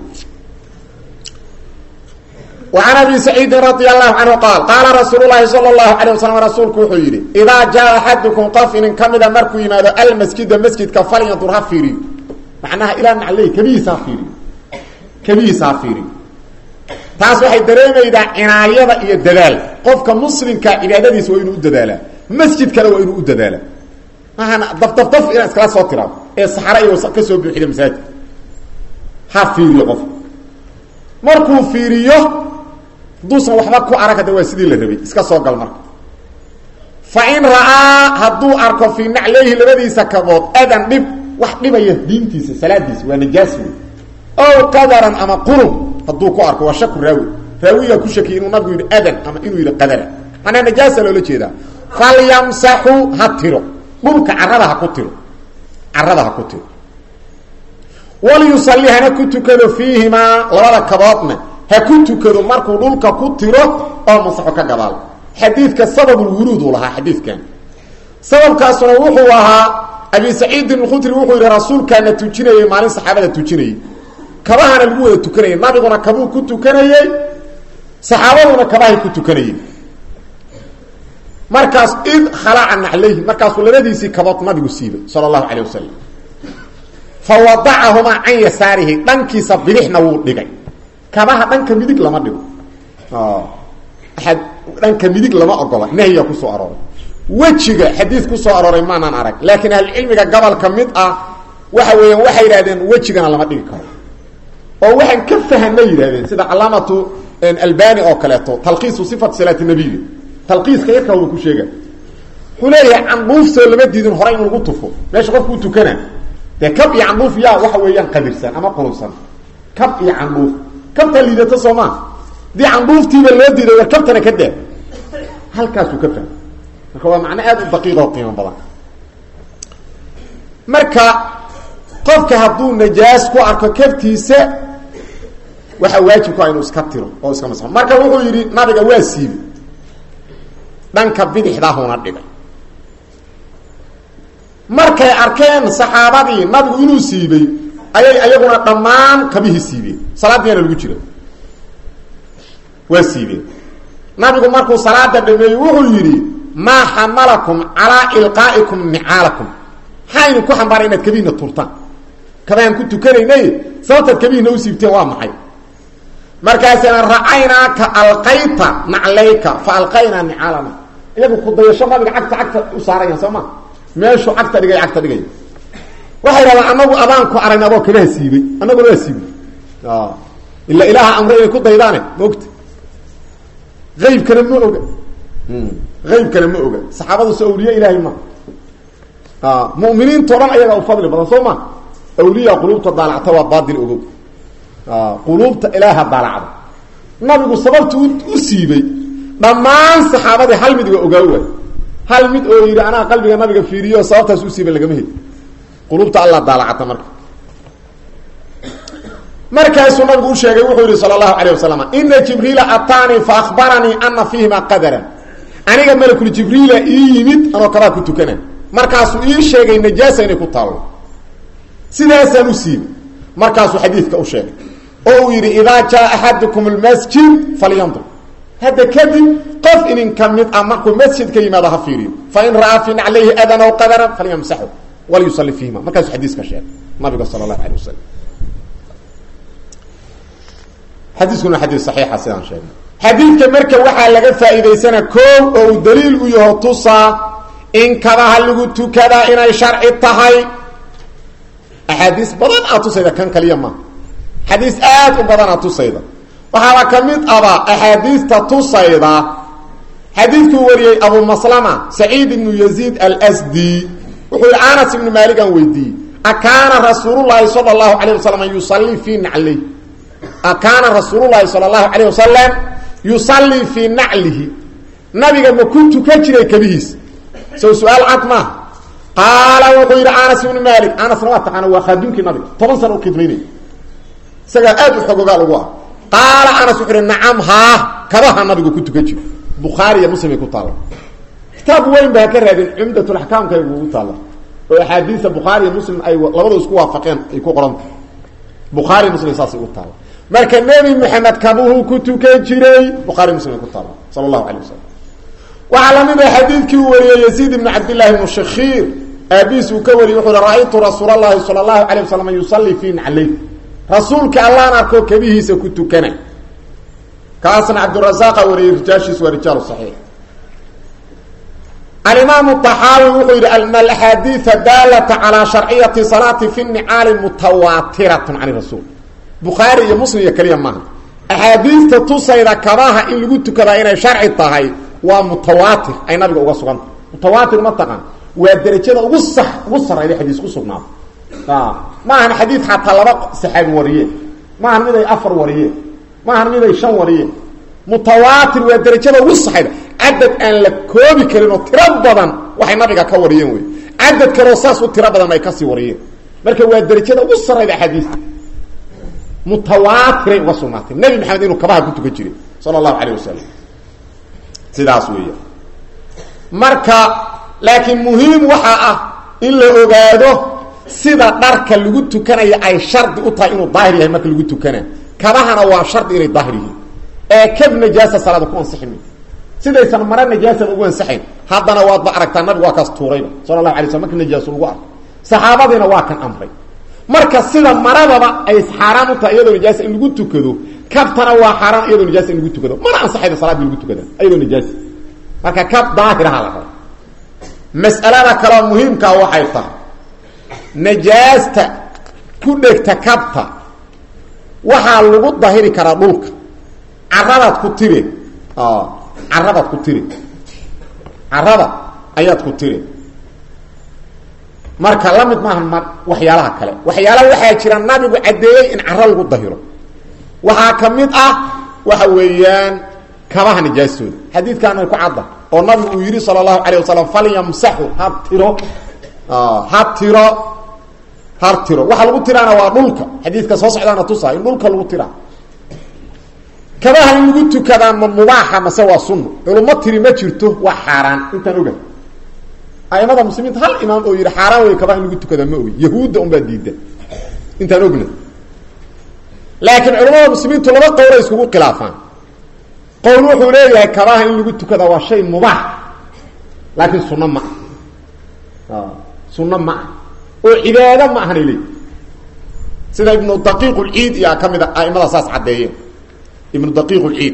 وعن أبي سعيد رضي الله عنه قال رسول الله صلى الله عليه وسلم رسولك وحيري إذا جاء أحدكم قفن كمد مركو يماذا المسجد كفل ينظرها فيري معناها إلى أن عليه كبير سافيري تاس waxay dareemaydaa inaayada iyo dadaal qofka muslimka ibaadadiisa waa inuu dadaala masjid kale waa inuu dadaala mahana dafdaf ila iskala soo tira ee saxara iyo ka soo buuxida masaajid hafiiriyo qof markuu fiiriyo duusan waxba ku aragada waa sidii la rabay iska soo gal marka fa in raa hadu arko fi naclayhi labadiisa kabood adan dib wax dhibaya diintiisa salaadiisa waa najaas oo qadaran ama qurun haduu ku arko waa shak raawiga ku shaki inuu nabigu yiri adan ama inuu yiri qadara ana najaasa loo jeeda fal yamsahu hatiro dhulka carrada ha ku tiro waliyusalli hana ku tukado fiihimaa labada kaboodna ha ku tukado markuu dhulka ku tiro oo masaxo ka gadaal xadiidka sababulwuruud uu lahaa xadiidkan sababkaasuna wuxuu ahaa abi saciid al-khudri wuxuu yidhi rasuulkaana tujinayay maalin saxaabada tujinayay kabahana lagu wada tukanayay nabiguna kabuu ku tukanayey saxaabaduna kabahay ku tukanayeen markaas id khalaca naclayhi markaasuu labadiisii kabood nabigu siibay sala allahu calayh wasalam fa wadacahumaa can yasaarihi dhankiisa bidixna wuu dhigay kabaha dhanka midig lama dhigo dhanka midig lama ogola nahyiga kusoo arooray wejiga xadiid kusoo arooray maanaan arag laakiin ahlucilmiga gobolka mid ah waxa weeyaan waxay yidhahdeen wejigana lama dhigi karo oo waxaan ka fahanna yidhahdeen sida calaamatu albani oo kaleeto talqiisu sifat salaati nabiga talqiiska yarkaa uu ku sheega wuxuu leeyahay candhuuftoo lama diidin hore in lagu tufo meesha qofku u tukana dee kab iyo candhuuf yaa waxa weeyaan qadirsan ama qulubsan kab iyo candhuuf kabta liidata soomaa dii candhuuftiiba loo diiday war kabtana ka daa halkaasuu ka fahmay marka waa macno aada u daqiiqa oo qiimo badan marka qofka hadduu najaas ku arko kabtiisa waxaa waajibku inuu iska tiro oo iska masaxo marka wuxuu yidhi nabiga waa siibay dhanka bidixdaahuna dhigay markay arkeen saxaabadii nabigu inuu siibay ayay ayaguna dhammaan kabihii siibeen salaadiina lagu jira waa siibeen nabigu markuu salaada dhameeyey wuxuu yidhi maa xamalakum calaa ilqaa'ikum nicaalakum maxaa idin ku xambaaray inaad kabihiina turtaan kabaan ku tukanaynay sababtaad kabihiina u siibteen waa maxay markaasina ra'aynaaka alqayta naclayka fa alqaynaa nicaalana iyagu kudayasho nabiga cagta u saarayaan soo ma meeshuu cagta dhigay waxay rabaan anagu abaanku aragna adoo kabaha siibay anaguna waa siibay ila ilaaha amre inay ku daydaane maogta aybkana ma oga saxaabadu soo awliye ilaahay ma muminiinto dhan ayagaa u fadli badan soo ma awliya quluubta daalacta waa baadil ogow quluubta ilaaha daalacda nabigu sababtu u siibay dhammaan saxaabadii hal mid waa ogaa waay hal mid oo yidhi anaa qalbiga nabiga fiiriyo sababtaas u siiban lagama heli quluubta allah daalacata markaasuu nabigu u sheegay wuxuu yihi sala allahu calayh wasalam ina jibriila ataanii fa akhbaranii ana fiihima qadaran aniga malakul jibriila ii yimid anoo kabaa ku tukana markaasuu ii sheegay najaasa inay ku taallo sidaasaan u siibay markaasuu xadiidka u sheegay oo uu yidhi idaa jaa axadukum almasjid falyandur hadda kadib qof inin ka mid ah markuu masjid ka yimaado ha fiiriyo fain ra'aa fi naclayhi adan aw qadaran falyamsaxu walyusalli fiihima markaasuu xadiiska sheegay nabiga sala allahu calayh wasalam xadiiskuna xadiis saxiixa sidaan sheegnay xadiidka marka waxaa laga faa'iidaysana koow oo uu daliil u yaho tusaa in kabaha lagu tukadaa inay sharci tahay axaadiis badan aa tusayda kan kaliya maaha xadiis aad u badan aa tusayda waxaaba ka mid aba axaadiista tusayda xadiidkuu wariyey abu maslama saciid ibnu yaziid alsdi wuxuu yihi anas ibnu maalik aan weydiiyey akaana rasuulullaahi sala allahu calayh wasalam yusallii fii naclih akaana rasuululahi sala allahu calayh wasalam yusallii fii naclihi nabiga ma ku tukan jiray kabihiisa sow su-aal cad maaha qaala wuxuu yidhi anas ibnu maalik anasna waa taqaana waa khaadunkii nabiga 10 sana u khidmaynay isagaa aad u xogogaal ugu ah qaala anas wuxuu yihi nacam haa kabaha nabigu ku tukan jiro bukhaari iyo muslim ay ku taalla kitaab weyn baa ka raadin cumdatulaxkaamka ay ugu taalla oo axaadiisa bukhaari iyo muslim ay labadu isku waafaqeen ay ku qoranta bukhaari muslim saasay u taalla marka nebi maxamed kabuhu ku tukan jiray bukhaari muslim ku taala sala allahu calayh wasalam waxaa lamid ah xadiidkii uu wariyey yaziid ibnu cabdillahi ibnu shakhiir aabiis uu ka wariyey wuxuu hi ra-aytu rasuula allahi sala allahu calayh wasalam yusallii fii naclay rasuulka allaan arkoo kabihiisa ku tukana kaasna cabdurasaqa wariyey rijaashiis waa rijaalu saxiix alimaamu طaxaawi wuxuu yidhi ana alaxaadiida daalata calaa sharciyati salaati fi nicaali mutawaatiratun can rasuul bukhaari iyo muslim iyo keliya maaha axaadiista tusayda kabaha in lagu tukadaa inay sharci tahay waa mutawaatir ay nabiga uga suganta mutawaatir ma taqaan waa derajada ugu sarayda xadiis ku sugnaado maahan xadiid xataa 2 saxaabi wariyeen maahan mid ay 4 wariyeen maahan mid ay 5 wariyeen mutawaatir waa derajada ugu saxayda cadad aan la koobi karin oo tiro badan waxay nabiga ka wariyeen wey cadad kale saas u tiro badan ay ka sii wariyeen marka waa darajada ugu sareyda xadiis mutawaatir wa sunnati nabi maxamed inuu kabaha ku tukan jiray sallallahu alayhi wasallam sidaas weeyo marka laakiin muhiim waxa ah in la ogaado sida dharka lagu tukanayo ay shardi u tahay inuu daahir yahay marka lagu tukanayo kabahana waa shardi inay daahir yihiin ee kab najaasa salaada ku ansixin sidaysan mara najaasa ugu ansaxin haddana waad ba aragtaa nabigu waa kaas tuuray sallallahu alayhi wasallam marka najaasa ugu arko saxaabadina waa kan amray marka sida maradaba ay xaraam u tahay iyadoo najaasa in lagu tukado kabtana waa xaraam iyadoo najaasa in lagu tukado mana ansaxayda salaada lagu tukado iyadoo najaasa marka kab daahiraha la rabo mas'alada kale muhiimka waxay tahay najaasta ku dhegta kabta waxa lagu daahiri karaa dhulka carradaad ku tiri carradaad ku tiri carrada ayaad ku tiri marka la mid maahan waxyaalaha kale waxyaalaha waxaa jira nabigu cadeeyay in carro lagu daahiro waxaa ka mid ah waxa weeyaan kabaha najaastooda xadiidkan ay ku cadda oo nabigu uu yiri sallallahu alayhi wasallam falyamsahu habtiro waxa lagu tiraana waa dhulka xadiidka soo socdaana tusaa in dhulka lagu tiraa kabaha lagu tukadaan mubaaha mase waa sunno culummo tiri ma jirto waa xaraan intaan ogahay aymada muslimiinta hal imaam oo yiri xaraan way kabaha lagu tukada ma ogi yahuuda un baa diiday intaan ogna laakiin culimada muslimiintu laba qowl ay isku khilaafaan qowl wuxuu leeyahay kabaha in lagu tukada waa shay mubaax laakiin sunno ma sunno ma oo cibaado ma ahan ilay sida ibn daqiiq al-eid ya kamida aimada saas cadeeyeen ibn daqiiq al-eid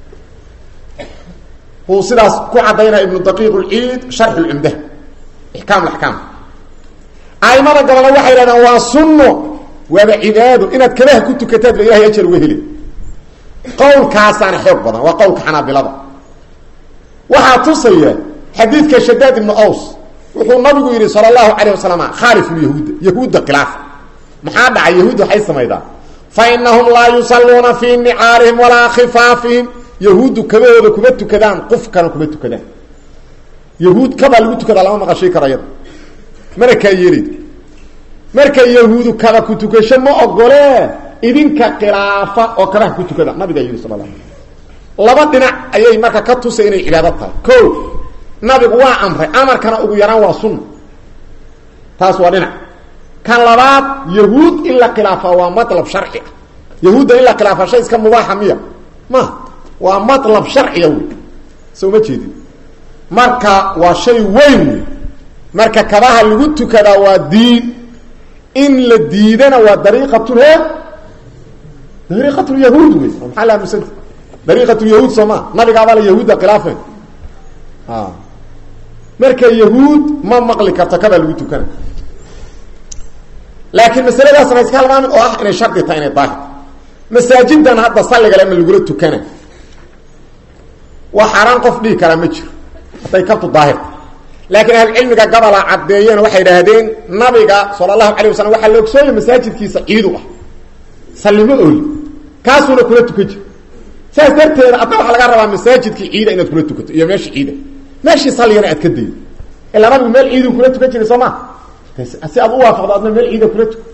هو سلاس كعدينا ابن دقيق العيد شرح العمده احكام الاحكام اي مره قبل waxay raadaan waa sunno waba cibaado inaad kalaha ku tukataa ilaahay ajir weheli qowlkaasana xoog badan waa qowlka xanaabilada waxa tusaya xadiidka Shaddad ibn Aws wuxuu nabigu yiri sallallahu alayhi wasallam khalif yahuud khilaaf maxaa dhacay yahuud waxay sameeydaa fa innahum la yusalluna fi ni'arihim wala khifafihim yahuud kabooda kuma tukadaan qof kana kuma tukadaan yahuud kaba lagu tukada lama maqashay karayad marka yeerid marka yahuud kaba ku tukasho ma ogole idinka khilaafa oo kala ku tukada nabiga yiri sallallahu alayhi wasallam laba dhinac ayay marka ka tusay inay cibaadad tahay ko nabigu waa amray amarkana ugu yaraan waa sunna taas waa dhinac kan labaad yahuud illa khilaafa waa matlab sharci yahuud illa khilaafa shay iska mubaaha miya ma waa matlab sharci soo ma jeedin marka waa shay weyn marka kabaha lagu tukada waa diin in la diidana waa dariiqatu yahuud maxaa la musad dariiqatu yahuud soma nabiga baa yahuuda khilaafeen marka yahuud ma maqli karto kaba lagu tukana laakiin masaladaas ma iska halmaan oo ah inay shardi tahay inay daahir masaajidan hadda salliga lama lagu tukana وحرام قف دي كلام مجر حتى يكتب ظاهر لكن اهل العلم قبل عبديين waxay yiraahdeen nabiga sallallahu alayhi wasallam waxa loo soo masaajidkiisa ciidu ah sallimo ool kaasuna kula tukaji saasarteeda aad waxa laga rabaa masaajidkii ciida inaad kula tukato iyo meeshii ciida meeshii salliyana aad ka deey ila nabigu meel ciidu kula tukajiray Soomaa si aad u waafaqdo meel ciida kula tukato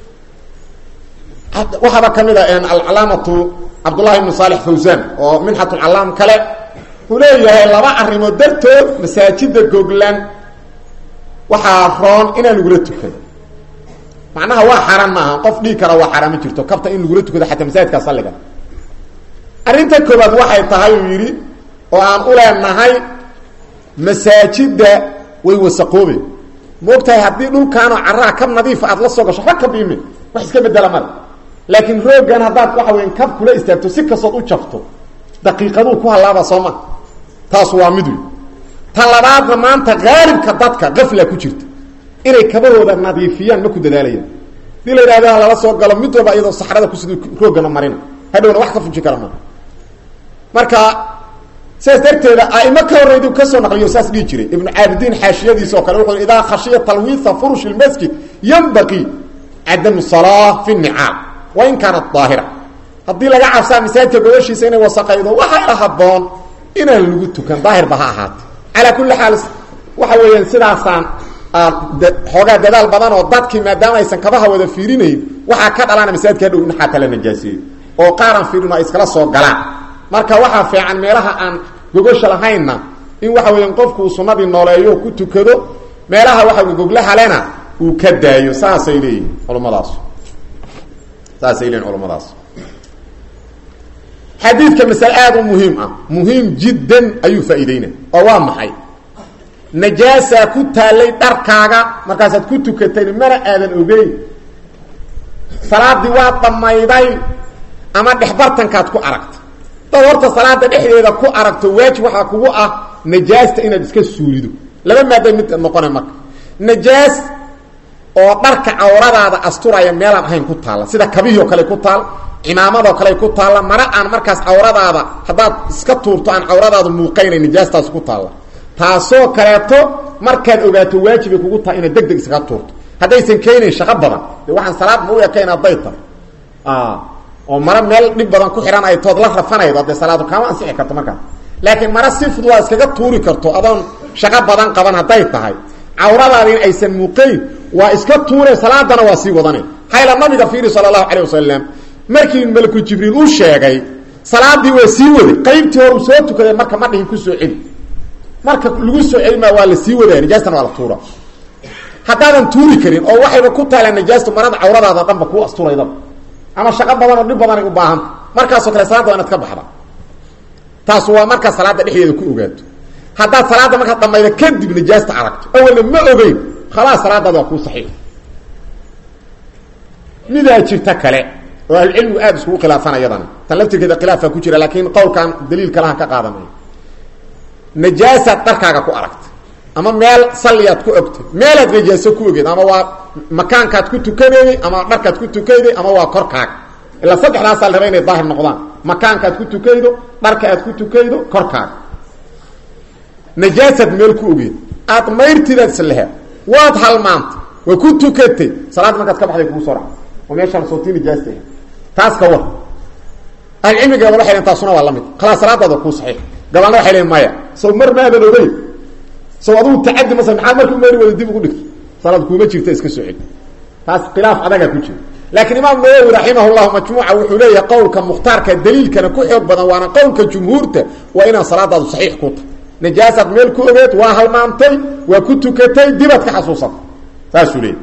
waxa kamida al-alaamatu Abdullah ibn Salih Fawzan oo minhatul alam kale kuleeyahay laba arimo dartood masaajida goglan waxa roon inaan lagu tukado macnaha waa xaraam ma qof dhig kara waa xaraam jirto kabta in lagu tukado xataa masaajidka salliga arinta koobaad waxay tahay yiri oo aan u leenahay masaajida way wasaqoobe moogtahay hadii dhulkaan oo carraa ka nadiif aad la soo gasho wax ka biime wax iska bedela mar laakiin roogan hadaad waxa weyn kab kula istaagto si kasood u jafto daqiiqadu ku halaaba Soomaa taas waa mid talabaadna maanta qaalibka dadka qafla ku jirta inay kabahooda nadiifiyaan ma ku dadaalayaan dil iraadaha la soo galo mid walba iyadoo saxarada ku sidoo roogana marina hadhowna wax ka fuji karama marka saas darteeda ayma ka horeeyay ka soo naqliyo saas dhigi jiray ibn Abidin xaashiyadiisa oo kale wuxuu idaa khashiya talwiitha furush almasjid yanbaqi adam salah fi an-ni'am wa in kanat daahira hadii laga cabsaa masaajidka gobashiisa inay wasaqaydo waxa la haboon inaan lagu tukan daahir baha ahaat ala kulli haal waxa weeyaan sidaasan xoogaa dadaal badan oo dadkii maadaama aysan kabaha wada fiirinayn waxaa ka dhalana masaajidka hadhow in xataa la najaaseeyo oo qaaran fiirino ay iskala soo galaan marka waxaa fiican meelaha aan gogosha lahaynna in waxa weeyaan qofku uu sunnadii nooleeyo ku tukado meelaha waxa goglaha lena uu ka daayo saasay leeyihiin culimadaas xadiidka masale aad u muhiim ah muhiim jiddan ayuu faa'iideyna oo waa maxay najaasa ku taalay dharkaaga markaasaad ku tukatay mana aadan ogeyn salaadii waa dhamayday ama dhexbartankaad ku aragto dad horta salaada dhexdeeda ku aragto waajib waxaa kugu ah najaasta inaad iska suulido laba maada mid noqona marka najaas oo dharka cawradaada asturaya meelaan ahayn ku taala sida kabihii kale ku taal cimaamado kale ku taala mara aan markaas cawradaada hadaad iska tuurto aan cawradaada muuqaynay najaastaas ku taala taasoo kaleeto markaad ogaato waajib kugu tahay inaad degdeg iskaga tuurto haddaysan keenayn shaqo badan de waxaan salaad ma u ekayn aday tahay oo mara meel dhib badan ku xihan ay tood la rafanaydo hadee salaadu kaama ansixi karto markaas laakiin mara si fudud waa iskaga tuuri karto adoon shaqo badan qaban hadday tahay cawradaada in aysan muuqayn waa iska tuure salaadana waa sii wadane hayla nabiga fiiri sallallahu alayhi wasallam markii malaku jibriil uu sheegay salaadii waa sii waday qaybtii hore uu soo tukaday marka ma dhihin ku soo celi marka lagu soo celima waa la sii wadaa najaastan waa la tuura haddaadan tuuri karin oo waxayba ku taalaan najaastu marada cawradaada dhanba kuu asturayda ama shaqo badan oo dhib badanay u baahan markaasoo kale salaada waa inaad ka baxda taas waa markaa salaada dhexdeeda ku ogaato haddaad salaada markaad dhamayda kadib najaasta aragto awalna ma ogeyn khalaas salaadaada waa kuu saxiix midaa jirta kale oo ahlucilmigu aada iskugu khilaafan ayadana tan laftirkeeda khilaafaa ku jira laakiin qowlkan daliil kalaha ka qaadanay najaasaad dharkaaga ku aragtay ama meel salliyaad ku ogtay meelaad najaaso ku ogeed ama waa makaankaad ku tukanayday ama dharkaad ku tukayday ama waa korkaaga ilaa saddexdaasaa la raba inay daahir noqdaan makaankaad ku tukaydo dharka aad ku tukaydo korkaaga najaasaad meel ku ogeed aad mayrtidaad islehe waad halmaantay waa ku tukatay salaad markaad ka baxday kugu soo dhaca oo meeshaan sootii najaasta taas ka war alcilmiga waxay leeyihiin taasuna waa la mid khalaas salaadaada ku saxiix gabalna waxay leeyihiin maya soo mar ma aadan ogeyn soo aduu tacaddi masal maxaa markii meeri wada dib ugu dhigtay salaad kuma jirta iska soo xig taas khilaaf adaga ku jira laakiin imaam Nawawi rahimahullah majmuuca wuxuu leeyahay qowlka mukhtaarka daliilkana ku xoog badan waana qowlka jumhuurta waa inaan salaadaadu saxiix ku tahay najaasad meel ku ogeed waa halmaantay waa ku tukatay dibad ka xasuusatay taasuu leeyahay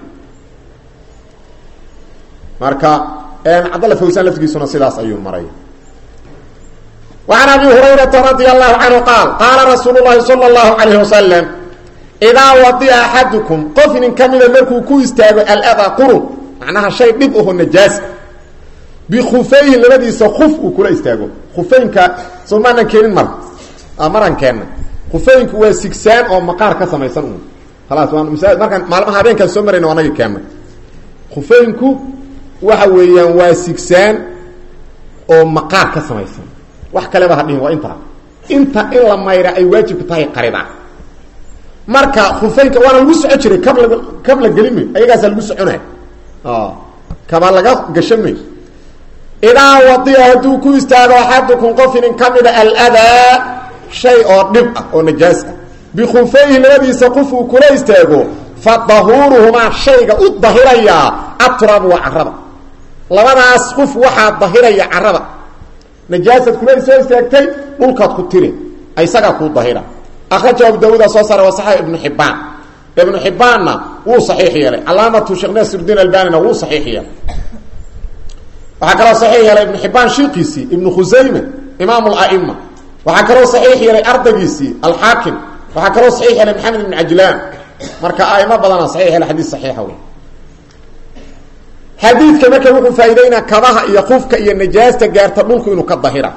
marka Abdullah Fawzan laftigiisuna sidaas ayuu maray وعن أبي هريرة رضي الله عنه قال رسول الله صلى الله عليه وسلم إذا وضع أحدكم قفن كمل مركو كويستاغ الأذى قرب معناها شيء نبقه النجاس بخفيه الذي سخف كل استاغو خفين سمعنا كيرين مرة كان خفين هو سكسان أو مقار كسميسان خلاص وانا مثال معلومة هذين كان سمرين وانا كامل خفين waxa weeyaan waa sigsaan oo maqaar ka samaysan wax kale ba hadhin waa inta in la mayra ay waajib tahay qarida marka khufeynka waa lagu soo jiray kabla galimi ayagaas lagu soconay kaba laga gashamay ila wadiya hadu ku istaago hadukum qofin kamida al-adha shay oo dib ah oo najaas ah bi khufeyhi labadiisa qofu kula istaago fa dahuruhuma shayga u dahiraya atrab wa araba labadaas qof waxa dahiraya araba najaasad kula soo istaagtay dhulkaad ku tiri aysaga ku dahira akhraja Abu Dawud soo saaray wa Sahih ibn Hibban wuu sahih yeelay alaamatu Sheikh Nasiruddin Albani wuu sahih yeelay waxa kale sahih yeelay ibn Hibban shiiqisi ibn Khuzaimah imam al-a'imma waxa kale sahih yeelay ardagisi al-Hakim waxa kale sahih yeelay Muhammad ibn Ajlan marka aima badana sahih yeelay hadith sahih ah حديث كما كان فايدينا كباها iyo qofka iyo najaasta gaarta dhulku inuu ka dahira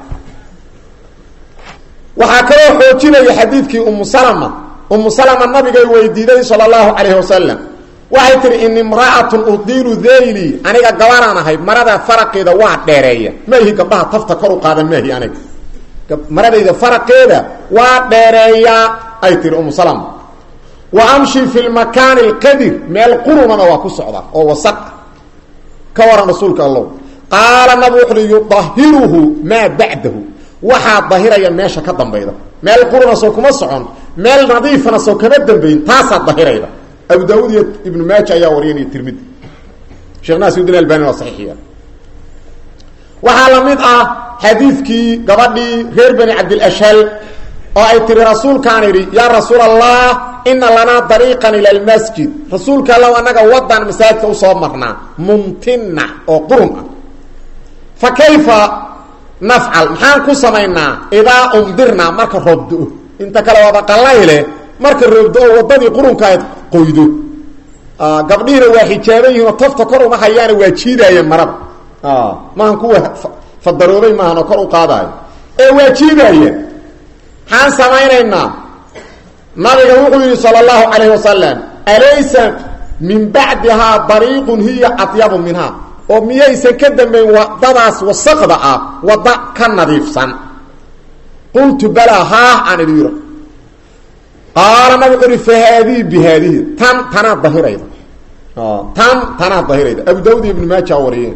waxa kale oo xoojinaya xadiidkii Salama nabiga weydiiday sallallahu alayhi wasallam waxay tiri in imra'atun udilu dhayli aniga gabaranahay marada faraqeeda waa dheereeya maahi gabdhaha tafta kor u qaadan maahi aniga maradayda faraqeeda waa dheereeya ay tiri Salama wa amshi fil makan al qadir meel qurumana waa ku socda oo wasaq كورا رسولك الله قال نبي يطهره ما بعده وحا ظاهرا يا ماشا كدنبيدا ميل قرنا سو كما سكون ميل نظيفنا سو كما دنبين تاسا ظاهرا abu daawud iyo ibnu maaja ayaa wariyay tirmidhi sheekh naasir albani waa saxiixiya waxaa la mid ah xadiidkii gabadhii reer bani cabdilashhal oo ay tiri rasuulkaan idhi yaa rasuul allah ina lanaa dariiqan ila almasjid rasuulka allow annaga wadan masaajidka usoo marnaa mumtina oo qurun ah fa kayfa nafcal maxaan ku samaynaa idaa umdirnaa marka roob do-o inta kale waaba qalayle marka roob do-o wadadii qurunkaad qoydo gabdhihiina waa xijaaban yihiin oo tafta kor uma hayaana waa jiidaayeen marada maahan kuwa fadaroobay maahan oo kor u qaadaayo ee waa jiidaayeen maxaan samaynaynaa nabiga wuxuu yidhi sala allahu calayhi wasalam alaysa min bacdihaa dariiqun hiya atyabu minhaa oo miyaysan ka dambayn wadadaas wasaqda ah wadda ka nadiifsan qultu balaa haah aan idhi yiro qaala nabigu uhi fa haadihi bi haadihi tanaa dahirayda tanaa dahirayda abu daawud iyo ibnu maaja wariyeen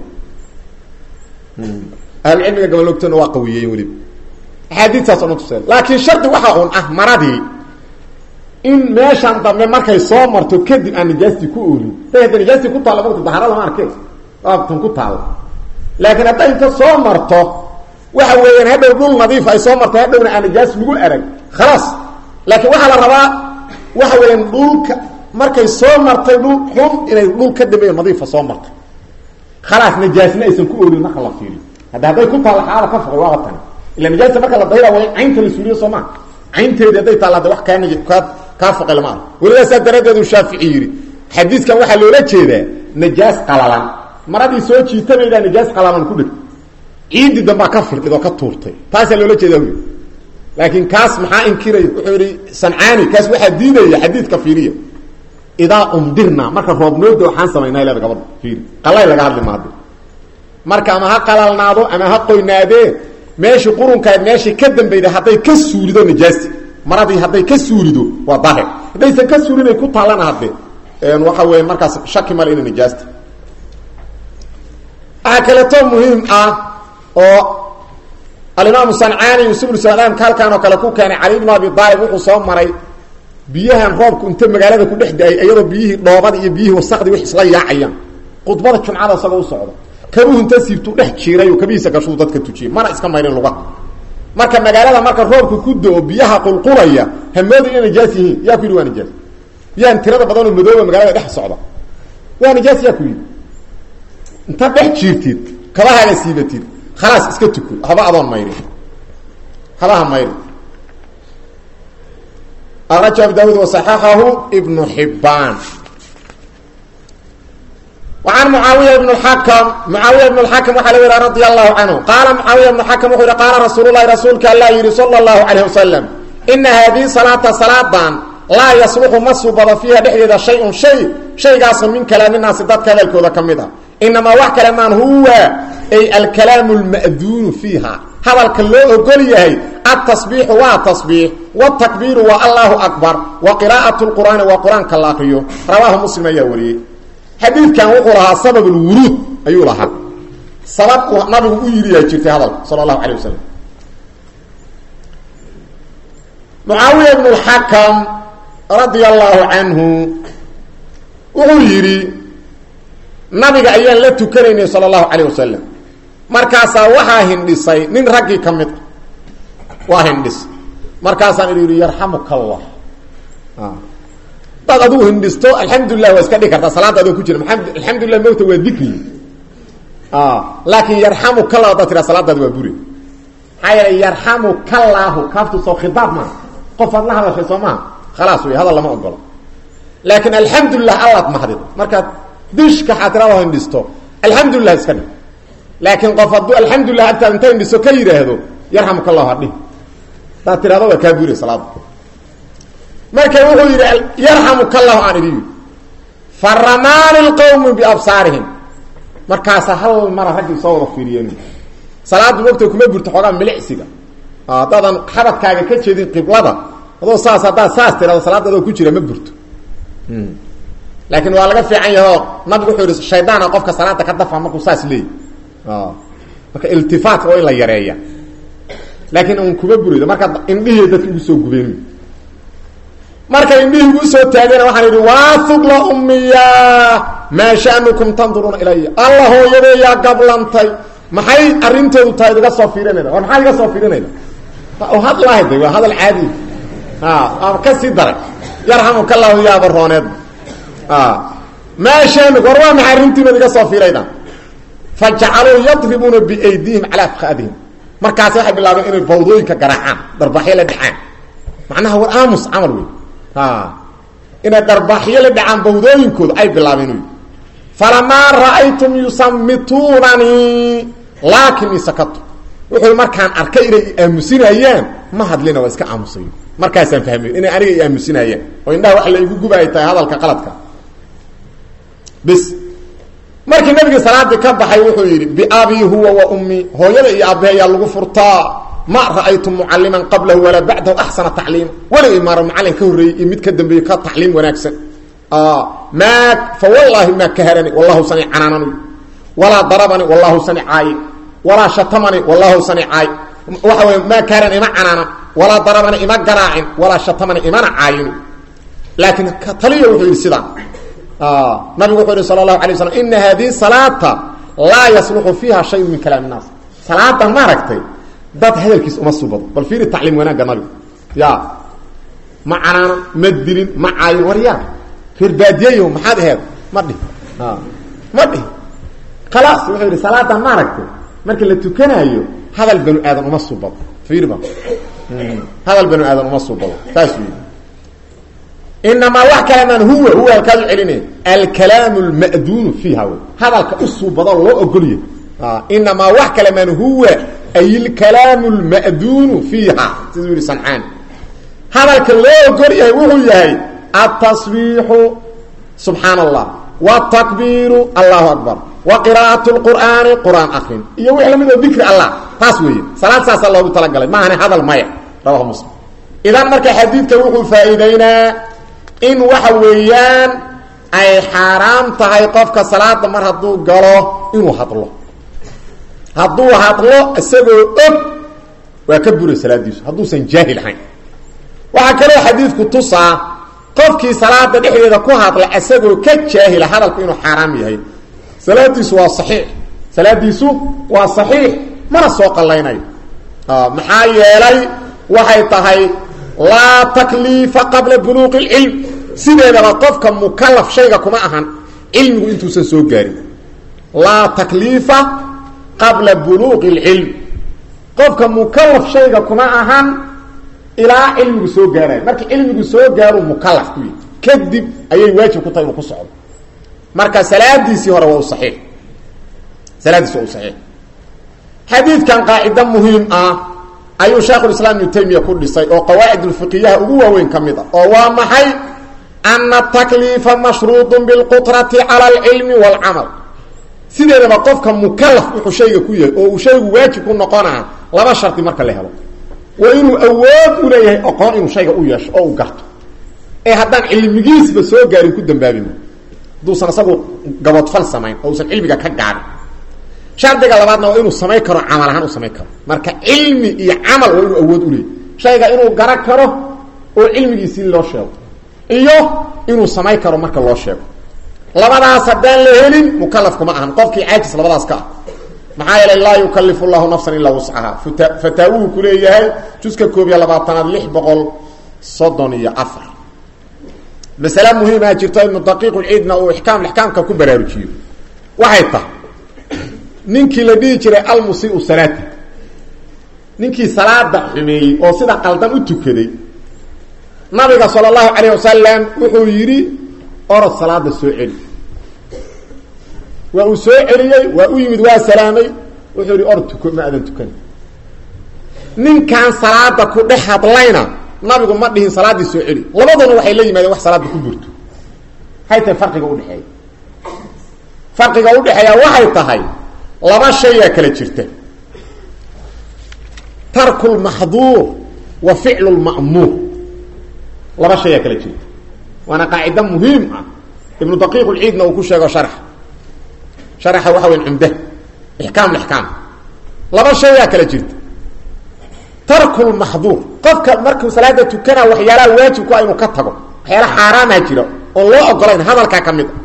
ahlucilmiga gabalogtana waa qawiyeen weliba axaadiistaas o dhan tuseen laakiin shardi waxaa un ah maradii in meeshan dambe markay soo marto kadib aan nijaastii ku oolin day hadda nijaastii ku taalla marta daharo lama arkeen tan ku taalla laakiin hadday inta soo marto waxa weeyaan hadhow dhul nadiif ay soo marto hadhowna aan nijaas lagu arag khalaas laakiin waxaa la rabaa waxa weeyaan dhulka markay soo martay dhul xun inay dhul ka dambeeyo nadiifa soo martay khalaas nijaasna aysan ku oolin marka la fiiriyo hadday ku taalla xaala ka foqol waa tan ila nijaasta marka la dayra way caynta la suuriyo soo ma caynteedii hadday taalla wax kaa foqay lama weliba saa daradeedu shaafici yidhi xadiidkan waxaa loola jeedaa nijaas qalalan maradii soo jiitamaydaa nijaas qalalan ku dhig ciidii dambaa ka firdhid oo ka tuurtay taasaa loola jeedaa wy laakiin kaas maxaa inkiraya wuxuu yidhi sancaani kaas waxaa diidaya xadiidka fiiriya idaa umdirna marka roobnooda waxaan samaynaa leeda gabadha fiiri qalay laga hadli maade marka ama ha qalalnaado ama ha qoynaadee meeshii qurunkaad meeshii ka dambayda hadday ka suulido nijaasti maradii hadday ka suulido waa daahir haddaysan ka suulinay ku taallana hadde waxa weeye markaas shaki male ina nijaasta waxaa kaleeto muhiim ah oo alimaamu sancaani subul salaamka halkaan oo kale ku keenay cali ibnu abi aalib wuxuu soo maray biyahan roobku inta magaalada ku dhex da-ay iyadoo biyihii dhoobada iyo biyihii wasaqdii wix isla yaacayaan khudbada jumcada isagoo u socda kabuhu inta siibtuu dhex jiiray oo kabihiisa gashuu dadka tujiyey mana iska mayrin lugaha marka magaalada marka roobku ku do-o biyaha qulqulaya hamooda inay nijaas yihiin yaa ku yidhi waa nijaas biyahan tirada badan oo madooba magaalada dhex socda waa nijaas yaa ku yidhi inta dhex jiirtid kabahaaga siibatid khalaas iska tuko haba adoon mayrin habaha mayrin أخرج أبو داود وصححه ابن حبان وعن معاوية بن الحكم وحلوير رضي الله عنه قال معاوية بن الحكم وحلوير قال رسول الله رسولك الله يري صلى الله عليه وسلم إن هذه صلاة لا يصلح مصوبة فيها بحديد شيء قاصم من كلام الناس ضد كذلك وذا كمدها إنما وحك لمن هو أي الكلام المأذون فيها هذا الكلام قوليه التصبيح والتصبيح والتكبير والله أكبر وقراءة القرآن وقرآن كاللاقيه رواه مسلم يوري حديث كان وقرها سبب الورود أيها لها سبب نبي أيري يجري هذا صلى الله عليه وسلم معاوية بن الحكم رضي الله عنه أيري نبي أيان لا تكرني صلى الله عليه وسلم مركاسا وحا هندسي من رقي كمت وهندس مركاسا يريد يرحمك الله dad aduu hindisto alxamdulillah waa iska dhigi kartaa salaada adoo ku jira alxamdulillah mawta waa dikri laakiin yarhamuka allah dadka salaada waa buri haya yarhamuka allah kaaftu soo khidaab ma qof Allah hada shay Soomaa خلاص way hada lama ogolo laakiin alxamdulillah allah ma hadid marka dishka xadrawa hindisto alxamdulillah iska dhig laakiin qof aduu alxamdulillah anta inta hindisto ka yiraahdo yarhamuka allah hadii taa tirado waa ka buri salaada marka wuxuu yiri yarhamuka allah anibi faraman alqawm bi absarihim markaas hal mar ragii soo wada fiiriyeen salaadu waqti kuma burto xogaa milicsiga dadan xabadkaaga ka jeedin qiblada adoo saas tirada salaada ku jira ma burto laakiin waa laga fiican yahay nabigu wuxuu yiri shaydaana qofka salaada ka dafa markuu saas leey marka iltifaat oo la yareeya laakiin uu kuma burido marka indhihi dadku soo gubeen markay indhihiigu usoo taagana waxaan idhi waatugla ummiya maa sha'nukum tanduruuna ilaya alla hooyadee yaa gablantay maxay arrintoodu tahay iga soo fiirinayda war maxaa iga soo fiirinayda hadlaahday waa hadal caadi ama ka sii daray yarxamuka allahu yaa barooneed maa sha'nukum war waa maxay arrintiinood iga soo fiirayda fajacaluu yadribuuna biaydihim calaa afkaadihim markaasi waxay bilaabeen inay bawdooyinka garaacaan darbaxyo la dhacaan macnaha war aamus camal wey inay darbaxyo la dhacaan bawdooyinkooda ay bilaabeen falamaa ra'aytum yusammituunanii laakinii sakatu wuxuu markaan arkay inay aamusinayaan ma hadlina waa iska aamusayo markaasaan fahmay inay aniga i aamusinayaan oo indhaha wax la igu gubaay tahay hadalka qaladka bis markii nabiga salaadii ka baxay wuxuu yidhi biabii huwa wa ummi hooyada iyo aabbahe ayaa lagu furtaa ma ra'aytu mucalliman qablahu walaa bacdahu axsana tacliima weligay maaro macallin ka horreeyey iyo mid ka dambeeyey ka tacliim wanaagsan maa fa wallaahi maa kaharani wallahu sani canaanani walaa darabani wallahu sani caayi walaa shatamani wallahu sani caayi waxa wey maa kaharani ima canaanan walaa darabani ima garaacin walaa shatamani imana caayini laakiin taliya wuxuu yidhi sidaan nabigu wuxuu yihi sal اlahu alay waslam ina hadihi salaata laa yasluxu fiiha shayun min kalaam الnaas salaadan ma aragtay dad hadalkiis uma subado bal fiiri tacliim wanaagga nabiga ya ma canaana ma dilin ma caayin war yaa firbaadiyayo maxaad aheed ma dhihi ma dhihi khalaas wuxuu yihi salaadan ma aragtay markii la tukanayo hadal banu aadan uma subado fiirba hadal banu aadan uma subado saas weyi inamaa wax kaleman huwa halkaad u celinay alkalaamu lma'duunu fiiha hadalka u suubado loo ogolya inamaa wax kaleman huwa ay alkalaamu lma'duunu fiiha siduu yihi sancaani hadalka loo ogol yahay wuxuu yahay atasbiixu subxaana allah wاtakbiiru allahu akbar wa qiraa'at lqur'aani qur'aan akrin iyo wix lamid oo dikri allah taas weeye salaad saasaa loogu talagalay maahane hadal maya rawahu muslim idan marka xadiidka wuxuu faa'iideynaa in waxa weeyaan ay xaaraam tahay qofka salaada mar hadduu galo inuu hadlo hadduu hadlo isagoo og waa ka buray salaadiisu hadduusan jaahil ahayn waxaa kaloo xadiidku tusaa qofkii salaada dhexdeeda ku hadla isagoo ka jaahila hadalku inuu xaaraam yahay salaadiisu waa saxiix salaadiisu waa saxiix mana soo qallaynayo maxaa yeelay waxay tahay laa takliifa qabla buluuqi اlcilm sideedaba qofka mukalaf shayga kuma ahan cilmigu intuusan soo gaarin laa takliifa qabla buluuqi اlcilm qofka mukalaf shayga kuma ahan ilaa cilmigu soo gaarayo marka cilmigu soo gaaro mukalaf ku yihi kadib ayay waajib ku tahay inuu ku socdo marka salaadiisii hore waa u saxiix salaadiisi waa u saxiix xadiidkan qaacida muhiim ah ayuu sheekhulislaam ibnu taymiya ku dhisay oo qawaacid ulfiqiyaha ugu waaweyn ka mid a oo waa maxay ana atakliifa mashruudun bilqudrati cala alcilmi waalcamal sideedaba qofka mukalaf wuxuu shayga ku yahay oo uu shaygu waajib ku noqonaa laba shardi marka la helo waa inuu awood u leeyahay aqoon inuu shayga u yeesho oo u garto ee haddaan cilmigiisba soo gaarin ku dambaabima hadduusan isagu gabodfal samayn oo usan cilmiga ka gaarin shardiga labaadna waa inuu samayn karo camal ahaan u samayn karo marka cilmi iyo camal waa inuu awood u leeyahy shayga inuu garan karo oo cilmigiisii loo sheego iyo inuu samayn karo marka loo sheego labadaas haddaan la helin mukalaf kuma ahan qofkii caajis labadaas ka ah maxaa yeelay laa yukalifu llahu nafsan ilaa wuscaha fataawuhu ku leeyahay juska 11 634 masale muhiimaa jirto ibnu daqiiq ulciidna uu ixkaamka ku baraarujiyo waxay tahay ninkii la dhihi jiray almusiiu salaati ninkii salaada xumeeyey oo sida qaldan u tukaday nabiga sala allahu calayh wasalam wuxuu yidhi orod salaada soo celi waa uu soo celiyey waa u yimid waa salaamay wuxuu yihi orod tuko ma adan tukan ninkan salaada ku dhex hadlayna nabigu ma dhihin salaaddii soo celi labaduna waxay la yimaadeen wax salaada ku burto hay tahay farqiga udhexeeya farqiga udhexeeya waxay tahay laba shayaa kala jirta tarku lmaxduur wa ficlu lma'muur laba shayaa kala jirta waana qaacida muhiim ah ibnu daqiiq ulciidna uu ku sheego sharaxa waxa weyn cumda ixkaam lixkaam laba shayaa kala jirta tarkul maxduur qofka markuu salaada tukana waxyaalaha waajibku ah inuu ka tago waxyaalaha xaaraama jira oo loo ogolayn hadalka ka mid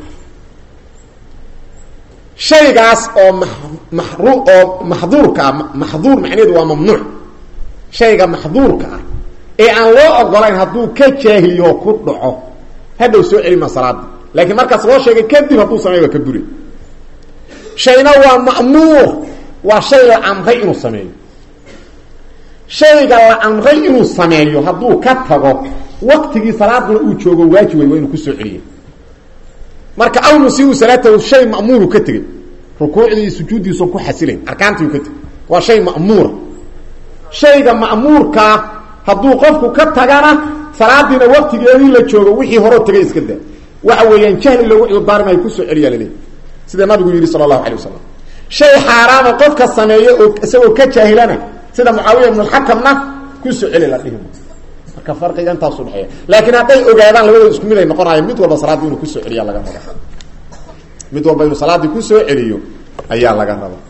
shaygaas oo maxduurka maxduur macnaheedu waa mamnuuc shayga maxduurka ah ee aan loo ogolayn hadduu ka jaahiliyo ku dhaco hadhow soo celima salaada laakiin markaas loo sheegay kadib hadduu sameeyo ka buri shayna waa ma'muur waa shay la amray inuu sameeyo shayga la amray inuu sameeyo hadduu ka tago waqtigii salaadna uu joogo waajib way inuu ku soo celiyo marka aw musiibu salaatu shay ma'muur ka tagay rukuucdii sujuudiisu ku xasileen arkaantii ka tagay waa shay ma'muur shayga ma'muurka hadduu qofku ka tagana salaadina waqtigeedii la joogo wixii hore tagay iska daa waxa weeyaan jahli lagu cibaarmay ku soo celiyaa leeyahay sida nabigu yiri sallallahu alayhi wasallam shay xaraam qofka sameeyo oo isagoo ka jaahilana sida Muawiya ibn al-Hakamna ku soo celi la dhihimo marka farqiga inta soo dhaxay laakiin haday ogaadaan labadooda isku mid ay noqonayaan mid walba salaad inuu ku soo celiya laga rabo mid walba inuu salaad ku soo celiyo ayaa laga rabo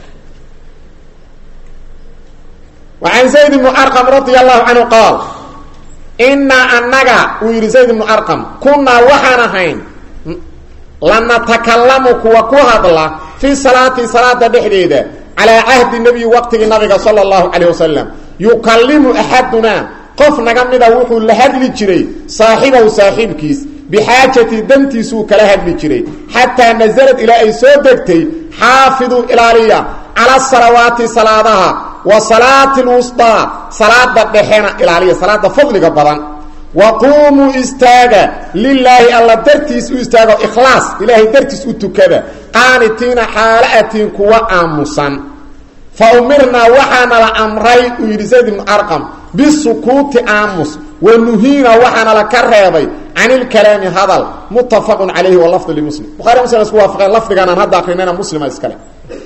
وعن زيد بن أرقم رضي الله عنه قال إنا أننا وير زيد بن أرقم كنا وحنهين لما تكلموا وكوهد الله في صلاة بحديدة على عهد النبي وقت النبي صلى الله عليه وسلم يكلم أحدنا قف نقمد وحو لهدل جري صاحبه صاحب كيس بحاجة دمتي سوك لهدل جري حتى نزلت إلى أي سودكتي حافظوا إلالية على الصلوات صلاتها وصلاة الوسطى صلاة بحينا إلالية صلاة فضل قبضا وقوموا استاغا لله الله درتيس استاغا إخلاص إلهي درتيس أتكذا قانتين حالاتين كوا آموسا فأمرنا وحانا لأمري ويرزيد من أرقم بالسكوت آموس ونهينا وحانا لكرهضي عن الكلام هذا متفق عليه واللفظ لمسلم بخاري مسلم اسكوا فقال لفظ كان هذا أخريننا مسلم اسكالي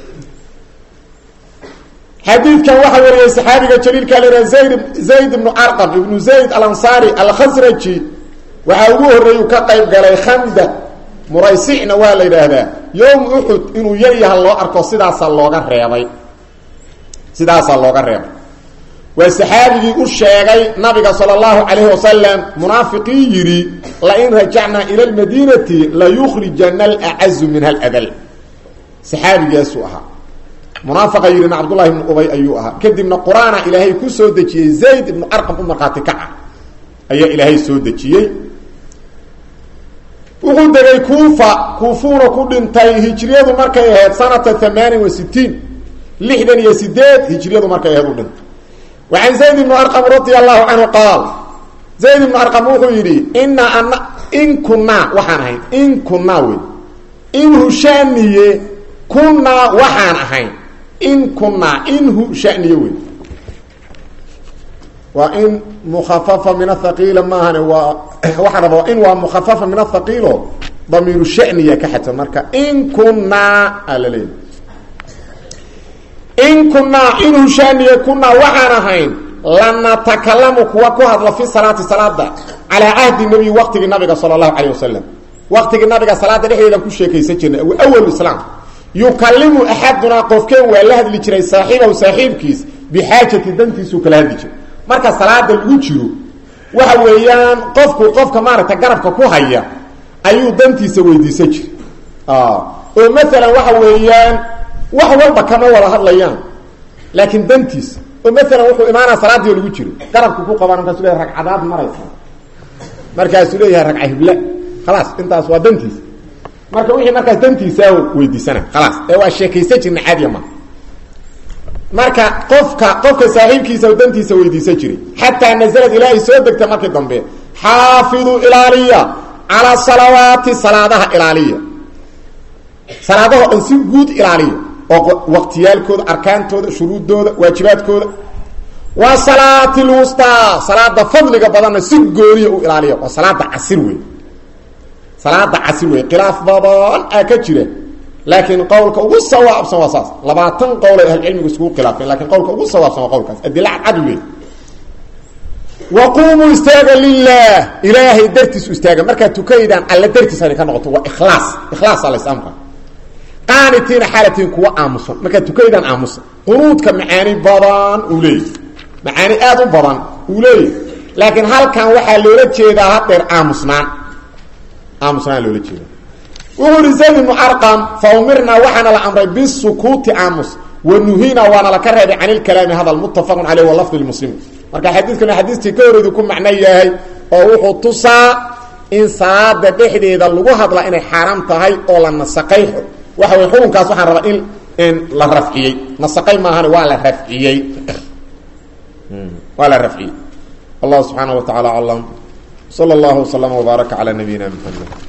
حديث كان واحد وريه الصحابي الجليل كان زيد بن أرقم ابن زيد الأنصاري الخزرجي وعوه الرئيو كقيب قال خندق مريسعنا والي هذا يوم أحد إنه يريها الله أركو سداسا اللوغة رياضي سداسا اللوغة رياضي والصحابي الشيغي نبي صلى الله عليه وسلم منافقي يري لئن رجعنا إلى المدينة ليخرجن الأعز منها الأذل صحابي يسوعها منافق يرين عبد الله بن أبي أيوها كدمنا قرآن إلهي كسو دجي زيد بن أرقم أمرقاتي كعا أي إلهي سو دجي وقل دقي كوفون كل انتاي هجرية مركا يهد سنة 68 لحدن يسداد هجرية مركا يهدون وعن زيد بن أرقم رضي الله عنه قال زيد بن أرقم يري إن كنا وحانهين إن كنا وين إن هشانيه كنا وحانهين إن كنا إنه شأنيوي وإن مخففة من الثقيل ما هنا وحرب وإن مخففة من الثقيل ضمير الشأنية كحتى مركا إن كنا أللين إن كنا إنه شأنية كنا وحنهين لما تكلمك وكوهد في صلاة على عهد النبي وقت النبي صلى الله عليه وسلم وقت النبي صلاة نحن لكل شيء كيسجن أول الإسلام يكلم أحدنا قفكين والله اللي جري صاحبه وصاحب كيس بحاجة دنتيس وكلا هديك marka salaada lagu jiro waxa weeyaan qofka maarta garabka ku haya ayuu dantiisa weydiisan jiray oo mesela waxa weeyaan wax walba kama wada hadlayaan laakiin dantiisa oo mesela wuxuu imaana salaadii lagu jiro garabka ku qaban markaas leeyahay ragcadaad maraysa markaas leeyahay ragca hibla خلاص intaas waa dantiisa marka wixii markaas dantiisa weydiisana خلاص ee waa sheekaysan jirnay caadi ma marka qofka saaxiibkiisa dantiisa weydiisan jiray hatta nazalad ilaahi soo degta markii dambe xaafidu ilaaliya ala salawaati salaadaha ilaaliya salaadaha oo si guud ilaaliya oo waqtiyaalkooda arkaantooda shuruudooda waajibaadkooda wa salaati alwusta salaada fadliga badan si gooriyo u ilaaliya waa salaada casr weey salaada casr weey khilaaf badan ka jira لكن قولك ugu sawaabsan waa saas 20 qowl ay cilmigu isku khilaafeen laakiin qowlka ugu sawaabsan waa qowlkaas adilla adwi waqumu istaga lillah ilahi dartis istaga marka tukaydan alla dartis ay ka noqoto waa ikhlas ala islaamka qaanitina halatin kuwa aamusan marka tukaydan aamusan qunuudka macaani badan u leeyahay معاني آد بضان وليه لكن هل كان وحا لولا جيدا هاتير آمسنان لولا جيدا وهو زيد بن أرقم فأمرنا وحنا الأمر بالسكوت آمس ونهينا وانا لكرهب عن الكلام هذا المتفق عليه واللفظ للمسلم marka xadiidkana xadiistii ka horeedu ku macna yahay oo wuxuu tusaa in salaada dhexdeeda lagu hadla inay xaraam tahay oo la nasaqay waxa way xukunkaas waxaan rabaa in la rafciyay nasaqay ma ahan waa la rafciyay Allah subhanahu wa ta'ala alam sallallahu wa sallam wa baraka ala nabiyyina Muhammad